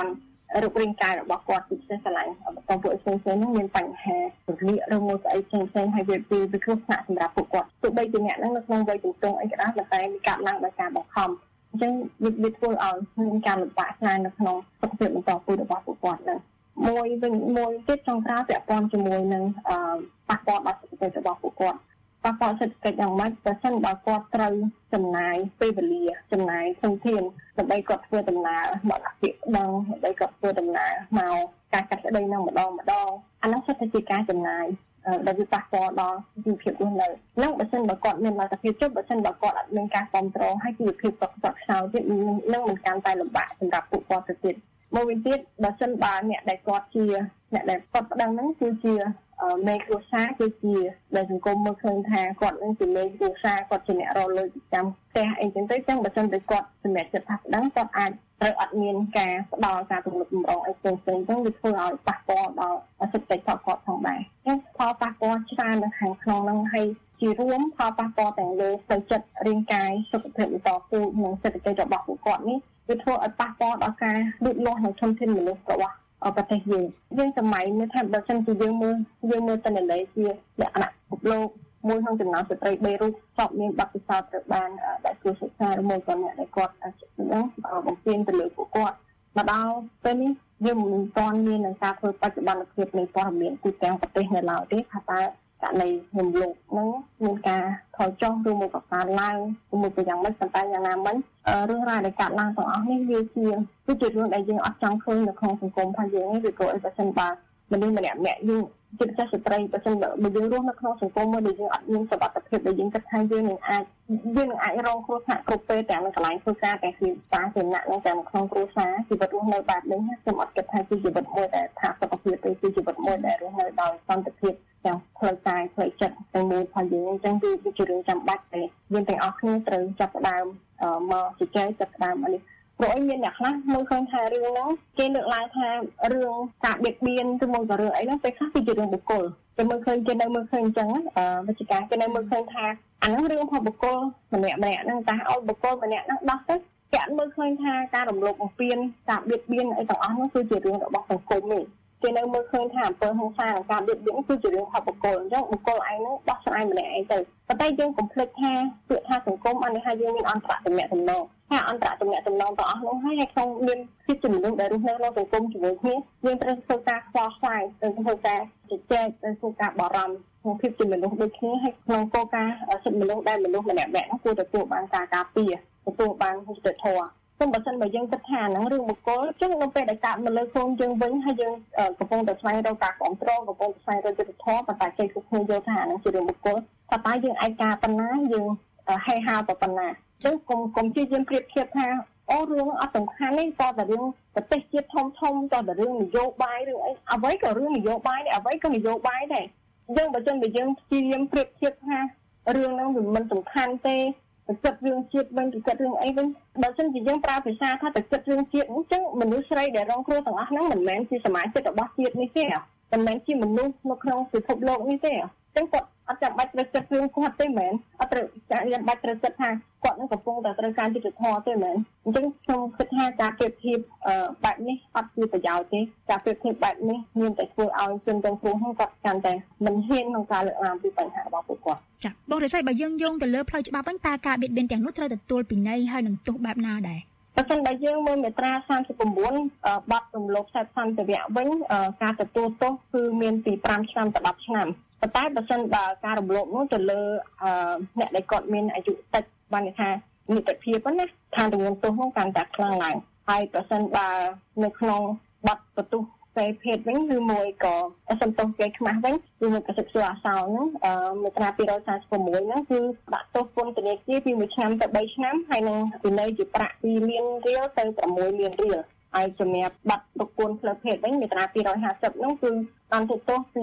រូបរាងកាយរបស់គាត់ពិសេសឆ្លាញ់បន្តពួកផ្សេងៗហ្នឹងមានបញ្ហារលាកឬមួយស្អីផ្សេងផ្សេងហើយវាពីវាគ្រោះថ្នាក់សម្រាប់ពួកគាត់ទោះបីជាអ្នកហ្នឹងនៅក្នុងវ័យជំទង់អីក៏ដោយតែមានការឡើងដោយការបង្ខំអញ្ចឹងវាវាធ្វើឲ្យមានការលំបាកខ្លាំងនៅក្នុងសុខភាពបន្តពូជរបស់ពួកគាត់ហ្នឹងមួយវិញមួយទៀតចុងក្រោយពាក់ព័ន្ធជាមួយនឹងអឺប៉ះពាល់ដល់សុខភាពរបស់ពួកគាត់ប៉ះពាល់សេដ្ឋកិច្ចយ៉ាងម៉េចបើសិនបើគាត់ត្រូវចំណាយពេលវេលាចំណាយធនធានដើម្បីគាត់ធ្វើដំណើរមកអាពាកដឹងដើម្បីគាត់ធ្វើដំណើរមកការកាត់ក្តីនឹងម្ដងម្ដងអានោះសិតតែជាការចំណាយដែលវាប៉ះពាល់ដល់ជីវភាពរស់នៅនឹងបើសិនបើគាត់មានលទ្ធភាពជប់បើសិនបើគាត់អត់មានការគ្រប់គ្រងហើយជីវភាពគាត់ខ្សត់ខ្សោយទៀតនឹងមិនកាន់តែលំបាកសម្រាប់ពួកគាត់ទៅទៀតមួយវិញទៀតបើសិនបើអ្នកដែលគាត់ជាអ្នកដែលគាត់ប្តឹងហ្នឹងគឺជាមេគ្រួសារគឺជាដែលសង្គមមើលឃើញថាគាត់នឹងជាមេគ្រួសារគាត់ជាអ្នករលុយប្រចាំផ្ទះអីចឹងទៅចឹងបើសិនតែគាត់សម្រាប់ចិត្តថាប្តឹងគាត់អាចត្រូវអត់មានការផ្ដល់ការទំនុកបំរុងអីផ្សេងៗចឹងវាធ្វើឲ្យប៉ះពាល់ដល់សេដ្ឋកិច្ចរបស់គាត់ផងដែរចឹងផលប៉ះពាល់ច្រើននៅខាងក្នុងហ្នឹងហើយជារួមផលប៉ះពាល់ទាំងលើផ្លូវចិត្តរាងកាយសុខភាពបន្តពូជនិងសេដ្ឋកិច្ចរបស់ពួកគាត់នេះវាធ្វើឲ្យប៉ះពាល់ដល់ការលូតលាស់នៃធនធានមនុស្សរបស់ប្រទេសយើងយើងសម័យនេះថាបើសិនជាយើងមើលយើងមើលទៅលើជាលក្ខណៈពិភពលោកមួយក្នុងចំណោមស្ត្រីបីរូបសពមានបទពិសោធន៍ត្រូវបានដែលគូសិក្សាឬមួយក៏អ្នកដែលគាត់ហ្នឹងបំពេញទៅលើពួកគាត់មកដល់ពេលនេះយើងមិនទាន់មាននឹងការធ្វើបច្ចុប្បន្នភាពនៃព័ត៌មានទូទាំងប្រទេសនៅឡើយទេថាតើករណីរំលោភហ្នឹងមានការថយចុះឬមួយក៏កើនឡើងឬមួយក៏យ៉ាងម៉េចប៉ុន្តែយ៉ាងណាមិញរឿងរ៉ាវដែលកើតឡើងទាំងអស់នេះវាជាគឺជារឿងដែលយើងអត់ចង់ឃើញនៅក្នុងសង្គមរបស់យើងនេះវាព្រោះអីបើសិនបើមនុស្សម្នាក់ម្នាក់យើងជាពិសេសស្ត្រីបើសិនបើយើងរស់នៅក្នុងសង្គមមួយដែលយើងអត់មានសុខភាពដែលយើងគិតថាយើងនឹងអាចយើងនឹងអាចរងគ្រោះថ្នាក់គ្រប់ពេលទាំងនៅកន្លែងធ្វើការទាំងជាសាធារណៈនិងទាំងក្នុងគ្រួសារជីវិតរស់នៅបែបនេះខ្ញុំអត់គិតថាជាជីវិតមួយដែលថាសុខភាពទេគឺជីវិតមួយដែលរស់នៅដោយសន្តិភាពទាំងផ្លូវកាយផ្លូវចិត្តទាំងមូលផងយើងអញ្ចឹងវាជារឿងចាំបាច់ដែលយើងទាំងអស់គ្នាត្រូវចាប់ផ្ដើមមកជជែកចាប់ផ្ដើមនេះព្រោះអីមានអ្នកខ្លះមើលឃើញថារឿងហ្នឹងគេលើកឡើងថារឿងការបៀតបៀនទៅមករឿងអីហ្នឹងពេលខ្លះគឺជារឿងបុគ្គលគេមើលឃើញគេនៅមើលឃើញអញ្ចឹងវិជ្ជាការគេនៅមើលឃើញថាអាហ្នឹងរឿងរបស់បុគ្គលម្នាក់ម្នាក់ហ្នឹងតែឲ្យបុគ្គលម្នាក់ហ្នឹងដោះទៅគេអត់មើលឃើញថាការរំលោភបំពានការបៀតបៀនអីទាំងអស់ហ្នឹងគឺជារឿងរបស់សង្គមទេគេនៅមើលឃើញថាអំពើហិង្សានិងការបៀតបៀនគឺជារឿងរបស់បុគ្គលអញ្ចឹងបុគ្គលឯងហ្នឹងដោះស្រាយម្នាក់ឯងទៅប៉ុន្តែយើងកុំភ្លេចថាពាក្យថាសង្គមអានេះថាយើងមានអន្តរតំណែងតំណងថាអន្តរតំណែងតំណងទាំងអស់នោះហើយក្នុងមានភាពជាមនុស្សដែលរស់នៅក្នុងសង្គមជាមួយគ្នាយើងត្រូវធ្វើការខ្វល់ខ្វាយត្រូវធ្វើការជជែកត្រូវធ្វើការបារម្ភក្នុងភាពជាមនុស្សដូចគ្នាហើយក្នុងគោលការណ៍សិទ្ធិមនុស្សដែលមនុស្សម្នាក់ៗគួរទទួលបានការការពារទទួលបានយុត្តិធម៌សូមបើសិនបើយើងគិតថាហ្នឹងរឿងបុគ្គលចឹងនៅពេលដែលកើតមកលើខ្លួនយើងវិញហើយយើងកំពុងតែស្វែងរកការគ្រប់គ្រងកំពុងតែស្វែងរកយុត្តិធម៌ប៉ុន្តែគេគ្រប់គ្នាយល់ថាហ្នឹងជារឿងបុគ្គលថាតើយើងឯកាប៉ុណ្ណាយើងហេហៅប៉ុណ្ណាចឹងកុំកុំជាយើងប្រៀបធៀបថាអូរឿងអត់សំខាន់នេះតើតែរឿងប្រទេសជាតិធំធំតើតែរឿងនយោបាយរឿងអីអ្វីក៏រឿងនយោបាយដែរអ្វីក៏នយោបាយដែរយើងបើចឹងបើយើងព្យាយាមប្រៀបធៀបថារឿងហ្នឹងវាមិនសំខាន់ទេទៅគិតរឿងជាតិវិញទៅគិតរឿងអីវិញបើមិនជាយើងប្រើភាសាថាទៅគិតរឿងជាតិអញ្ចឹងមនុស្សស្រីដែលរងគ្រោះទាំងអស់ហ្នឹងមិនមែនជាសមាជិករបស់ជាតិនេះទេមិនមែនជាមនុស្សនៅក្នុងពិភពលោកនេះទេអញ្ចឹងគាត់អត់ចាំបាច់ត្រូវគិតរឿងគាត់ទេមែនអត់ត្រូវចាំបាច់ត្រូវគិតថាគាត់នឹងកំពុងតែត្រូវការយុត្តិធម៌ទេមែនអញ្ចឹងខ្ញុំគិតថាការប្រៀបធៀបបែបនេះអត់មានប្រយោជន៍ទេការប្រៀបធៀបបែបនេះមានតែធ្វើឲ្យជនរងគ្រោះហ្នឹងគាត់កាន់តែមិនហ៊ានក្នុងការលើកឡើងពីបញ្ហារបស់ពួកគាត់ចា៎បងរិស័យបើយើងយោងទៅលើផ្លូវច្បាប់វិញតើការបៀតបៀនទាំងនោះត្រូវទទួលពិន័យហើយនឹងទោសបែបណាដែរបើសិនបើយើងមើលមាត្រាសាមសិប៩បទរំលោភសេពសន្តិវៈវិញការទទួលទោសគឺមានពីប្រាំឆ្នាំទៅដប់ឆ្នាំប៉ុន្តែបើសិនបើការរំលោភនោះទៅលើអ្នកដែលគាត់មានអាយុតិចបានន័យថានីតិភាពណាឋានទម្ងន់ទោសនោះកាន់តែខ្លាំងឡើងហើយបើសិនបើនៅក្នុងបទបន្ទុះផ្សេងភេទវិញឬមួយក៏សំទោសគេខ្មាស់វិញគឺនៅកសិទ្ធិអសោហ្នឹងមាត្រាពីរសាមសិប៦ហ្នឹងគឺដាក់ទោសពន្ធនាគារពីមួយឆ្នាំទៅបីឆ្នាំហើយនឹងពិន័យជាប្រាក់ពីរលានរៀលទៅប្រាំមួយលានរៀលហើយសម្រាប់បាត់ប្រគល់ផ្លូវភេទវិញមាត្រាពីរហាសិបហ្នឹងគឺបានទោសពី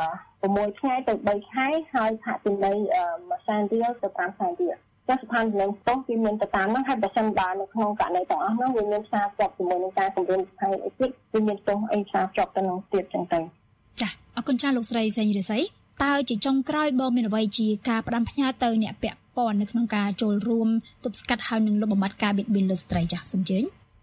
6ថ្ងៃទៅបីខែហើយផាកពិន័យមួយសែនរៀលទៅប្រាំសែនរៀលចាស់ស្ថានភាពទោសគឺមានទៅតាមហ្នឹងហើយបើសិនបើនៅក្នុងករណីទាំងអស់ហ្នឹងវាមានសារជាប់ជាមួយនឹងការគម្រាមកំហែងអីទៀតវាមានទោសអីសារជាប់ទៅនឹងទៀតចឹងទៅចា៎អរគុណច្រើនលោកស្រីសេងរិស័យតើជាចុងក្រោយបងមានអ្វីជាការផ្ដាំផ្ញើទៅអ្នកពាក់ព័ន្ធនៅក្នុងការចូលរួមទប់ស្កាត់ហើយនឹងលុបបំបាត់ការបៀតបៀនលើស្ត្រីចា៎សូមជើញ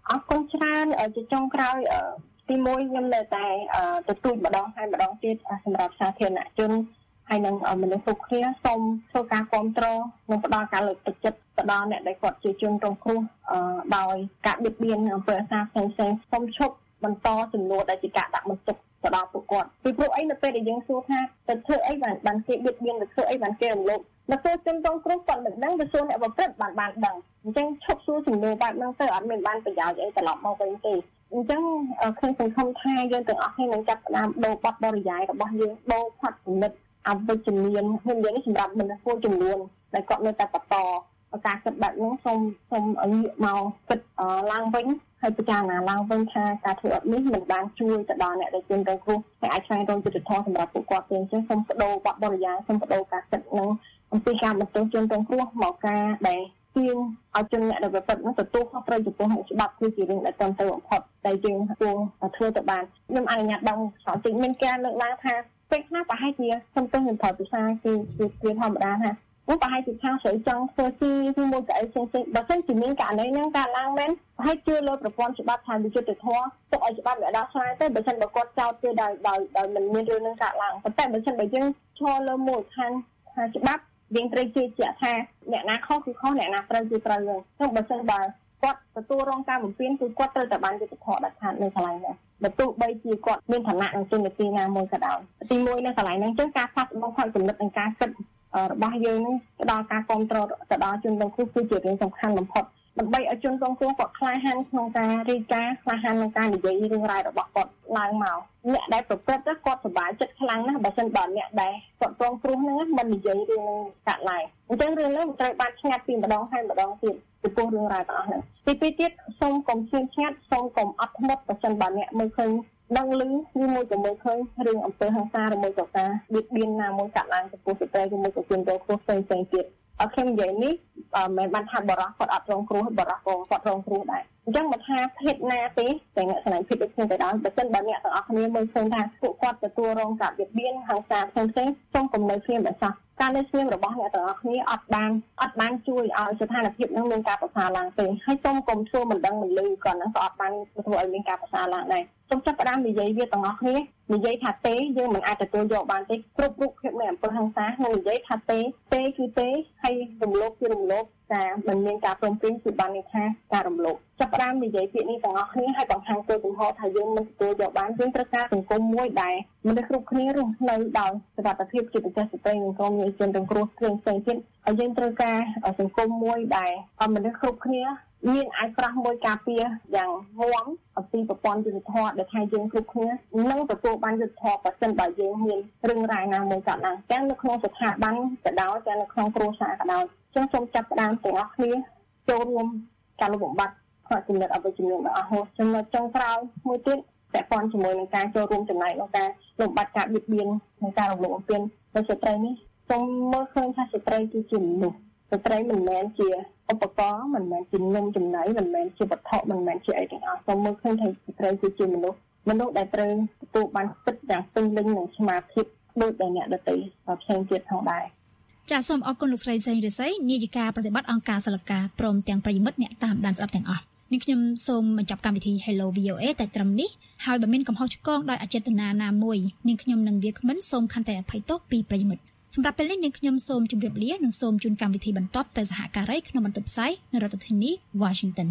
អរគុណច្រើនជាចុងក្រោយទីមួយខ្ញុំនៅតែទទូចម្ដងហើយម្ដងទៀតសម្រាប់សាធារណជនហើយនឹងមនុស្សគ្រប់គ្នាសូមធ្វើការគ្រប់គ្រងនិងផ្ដល់ការលើកទឹកចិត្តទៅដល់អ្នកដែលគាត់ជាជនរងគ្រោះដោយការបៀតបៀនអំពើហិង្សាផ្សេងៗសូមឈប់បន្តចំនួនដែលជាការដាក់បន្ទុកទៅដល់ពួកគាត់ពីព្រោះអីនៅពេលដែលយើងសួរថាទៅធ្វើអីបានបានគេបៀតបៀនទៅធ្វើអីបានគេរំលោភនៅពេលជនរងគ្រោះគាត់មិនដឹងទៅសួរអ្នកប្រព្រឹត្តបានបានដឹងអញ្ចឹងឈប់សួរចំនួនបែបហ្នឹងទៅអត់មានបានប្រយោជន៍អីត្រឡប់មកវិញទេអញ្ចឹងខ្ញុំសង្ឃឹមថាយើងទាំងអស់គ្នានឹងចាប់ផ្ដើមដូរបទបរិយាយរបស់យើងដូរផាត់គំនិតអវិជ្ជមានខ្ញុំនិយាយនេះសម្រាប់មនុស្សមួយចំនួនដែលគាត់នៅតែបន្តការគិតបែបហ្នឹងសូមសូមងាកមកគិតឡើងវិញហើយពិចារណាឡើងវិញថាការធ្វើអត់នេះមិនបានជួយទៅដល់អ្នកដែលជនរងគ្រោះហើយអាចឆ្លងរងយុត្តិធម៌សម្រាប់ពួកគាត់ទេអញ្ចឹងសូមបដូរបទបរិយាយសូមបដូរការគិតនឹងអំពីការបន្តជនរងគ្រោះមកការដែលទាញឲ្យជនអ្នកដែលប្រព្រឹត្តនោះទទួលខុសត្រូវចំពោះច្បាប់គឺជារឿងដែលត្រឹមត្រូវបំផុតតែយើងគួរធ្វើទៅបានខ្ញុំអនុញ្ញាតបងឆ្លងតិចមានការលើកឡើងថាពេលខ្លះប្រហែលជាខ្ញុំទៅខ្ញុំប្រើភាសាគឺគឺធម្មតាថានោះប្រហែលជាខាងស្រីចង់ធ្វើជាជាមួយកៅអីផ្សេងៗបើមិនជាមានករណីហ្នឹងកើតឡើងមែនប្រហែលជឿលើប្រព័ន្ធច្បាប់ថាវិយុទ្ធធម៌ទុកឲ្យច្បាប់វាដោះស្រាយទៅបើមិនបើគាត់ចោទទៅដោយដោយដោយមិនមានរឿងហ្នឹងកើតឡើងប៉ុន្តែបើមិនបើយើងឈរលើមូលដ្ឋានថាច្បាប់យើងត្រូវជឿជាក់ថាអ្នកណាខុសគឺខុសអ្នកណាត្រូវគឺត្រូវហ្នឹងចឹងបើមិនបើគាត់ទទួលរងការបំពានគឺគាត់ត្រូវតែបានយុត្តិធម៌ដាច់ខាតនៅកន្លែងហ្នឹងបើទោះបីជាគាត់មានឋានៈនិងជំនាញទីណាមួយក៏ដោយទីមួយនៅកន្លែងហ្នឹងចឹងការផ្លាស់ប្ដូរផលចំណិតនិងការគិតរបស់យើងនេះទៅដល់ការគ្រប់គ្រងទៅដល់ជនរងគ្រោះគឺជារឿងសំខាន់បំផុតដើម្បីឲ្យជនរងគ្រោះគាត់ក្លាហានក្នុងការរាយការណ៍ក្លាហានក្នុងការនិយាយរឿងរ៉ាវរបស់គាត់ឡើងមកអ្នកដែលប្រព្រឹត្តគាត់សប្បាយចិត្តខ្លាំងណាស់បើមិនបើអ្នកដែលគាត់រងគ្រោះហ្នឹងមិននិយាយរឿងកាត់ឡើងអញ្ចឹងរឿងនេះមិនត្រូវបានឆ្ងាត់ពីម្ដងហើយម្ដងទៀតពីព្រោះរឿងរ៉ាវទាំងអស់ហ្នឹងទីពីរទៀតសូមកុំឈឺឆ្ងាត់សូមកុំអត់ធ្មត់បើមិនបើអ្នកមើលឃើញដឹងឮឬមួយក៏មើលឃើញរឿងអំពើហិង្សាឬមួយក៏ការបៀតបៀនណាមួយកាត់ឡើងចំពោះស្ត្រីឬមួយក៏ជនរងគ្រោះផ្សេងៗទៀតអត់ខ្ញុំនិយាយនេះមិនបានថាបរិសុទ្ធគាត់អត់រងគ្រោះបរិសុទ្ធគាត់រងគ្រោះដែរអញ្ចឹងមកថាភេទណាទេតែអ្នកស្នេហ៍ភេទដូចគ្នាទៅដល់បើមិនបើអ្នកទាំងអស់គ្នាមើលឃើញថាពួកគាត់ទទួលរងការបៀតបៀនហិង្សាផ្សេងៗសូមកំណត់គ្នាបើសោះការនៅស្ងៀមរបស់អ្នកទាំងអស់គ្នាអត់បានអត់បានជួយឲ្យស្ថានភាពនឹងមានការប្រសើរឡើងទេហើយសូមកុំធ្វើមិនដឹងមិនលឺក៏នឹងក៏អត់បានធ្វើឲ្យមានការប្រសើរឡើងដែរសូមចាប់ផ្ដើមនិយាយវាទាំងអស់គ្នានិយាយថាទេយើងមិនអាចទទួលយកបានទេគ្រប់រូបភាពនៃអំពើហិង្សានឹងនិយាយថាទេទេគឺទេហើយរំលោភគឺរំលោភការមិនមានការព្រមព្រៀងគឺបានន័យថាការរំលោភចាប់ផ្ដើមនិយាយពាក្យនេះទាំងអស់គ្នាហើយបង្ហាញទៅចំហថាយើងមិនទទួលយកបានយើងត្រូវការសង្គមមួយដែលមនុស្សគ្រប់គ្នារស់នៅដោយសុខភាពជាពិសេសស្ត្រីនិងក្រុមយុវជនរងគ្រោះផ្សេងៗទៀតហើយយើងត្រូវការសង្គមមួយដែលមនុស្សគ្រប់គ្នាមានអាចប្រោះមួយការពារយ៉ាងងាប់អំពីប្រព័ន្ធយុត្តិធម៌ដែលថាយើងគ្រប់គ្នានឹងទទួលបានយុត្តិធម៌បើសិនបើយើងមានរឿងរ៉ាវណាមួយកើតឡើងទាំងនៅក្នុងស្ថាប័នក៏ដោយទាំងនៅក្នុងគ្រួសារក៏ដោយចឹងសូមចាប់ផ្ដើមទាំងអស់គ្នាចូលរួមការលុបបំបាត់ផ្នែកចំណិតអវិជ្ជមានរបស់ហោះចំណុចចុងក្រោយមួយទៀតពាក់ព័ន្ធជាមួយនឹងការចូលរួមចំណែកក្នុងការលុបបំបាត់ការបៀតបៀននិងការរំលោភបំពានដោយស្ត្រីនេះសូមមើលឃើញថាស្ត្រីគឺជាមនុស្សស្ត្រីមិនមែនជាឧបករណ៍មិនមែនជានំចំណីមិនមែនជាវត្ថុមិនមែនជាអីទាំងអស់សូមមើលឃើញថាស្ត្រីគឺជាមនុស្សមនុស្សដែលត្រូវទទួលបានសិទ្ធិយ៉ាងពេញលេញនិងស្មារតីដូចដែលអ្នកដទៃផ្សេងទៀតផងដែរចាសសូមអរគុណលោកស្រីសេងរិស័យនាយិកាប្រតិបត្តិអង្គការសិលកាព្រមទាំងប្រិយមិត្តអ្នកតាមដានស្ដាប់ទាំងអស់នេះខ្ញុំសូមបញ្ចប់កម្មវិធី Hello វី អូ អេ តែត្រឹមនេះហើយបើមានកំហុសឆ្គងដោយអចេតនាណាមួយនាងខ្ញុំនឹងវាគ្មិនសូមខន្តីអភ័យទោសពីប្រិយមិត្តសម្រាប់ពេលនេះនាងខ្ញុំសូមជម្រាបលានិងសូមជូនកម្មវិធីបន្តទៅសហការីក្នុងបន្ទប់ផ្សាយនៅរដ្ឋធានី Washington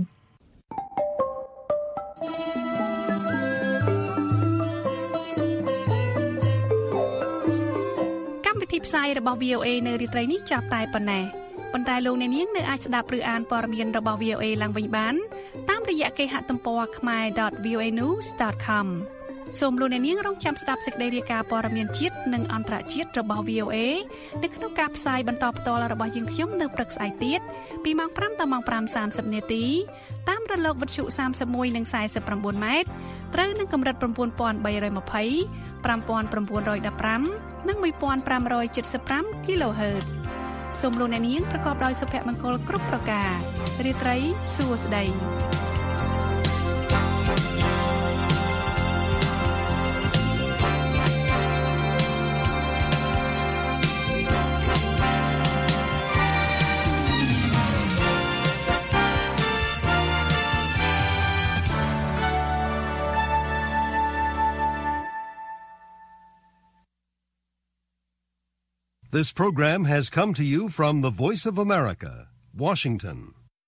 កម្មវិធីផ្សាយរបស់ វី អូ អេ នៅរាត្រីនេះចាប់តែប៉ុណ្ណេះប៉ុន្តែលោកអ្នកនាងនៅអាចស្ដាប់ឬអានព័ត៌មានរបស់ វី អូ អេ ឡើងវិញបានតាមរយៈគេហទំព័រ khmae dot v o a news dot com សូមលោកអ្នកនាងរងចាំស្ដាប់សេចក្តីរាយការណ៍ព័ត៌មានជាតិនិងអន្តរជាតិរបស់ វី អូ អេ នៅក្នុងការផ្សាយបន្តផ្ទាល់របស់យើងខ្ញុំនៅព្រឹកស្អែកទៀតពីម៉ោងប្រាំដល់ម៉ោងប្រាំសាមសិបនាទីតាមរលកវិទ្យុសាមសិបមួយនិងសាយសិប៩ម៉ែត្រត្រូវនឹងកម្រិត៩,៣២០ ៥,៩១៥ និងmột nghìn năm trăm bảy mươi lăm គីឡូហឺតซ์សូមលោកអ្នកនាងប្រកបដោយសុភមង្គលគ្រប់ប្រការរាត្រីសួស្តី This program has come to you from the Voice of America, Washington.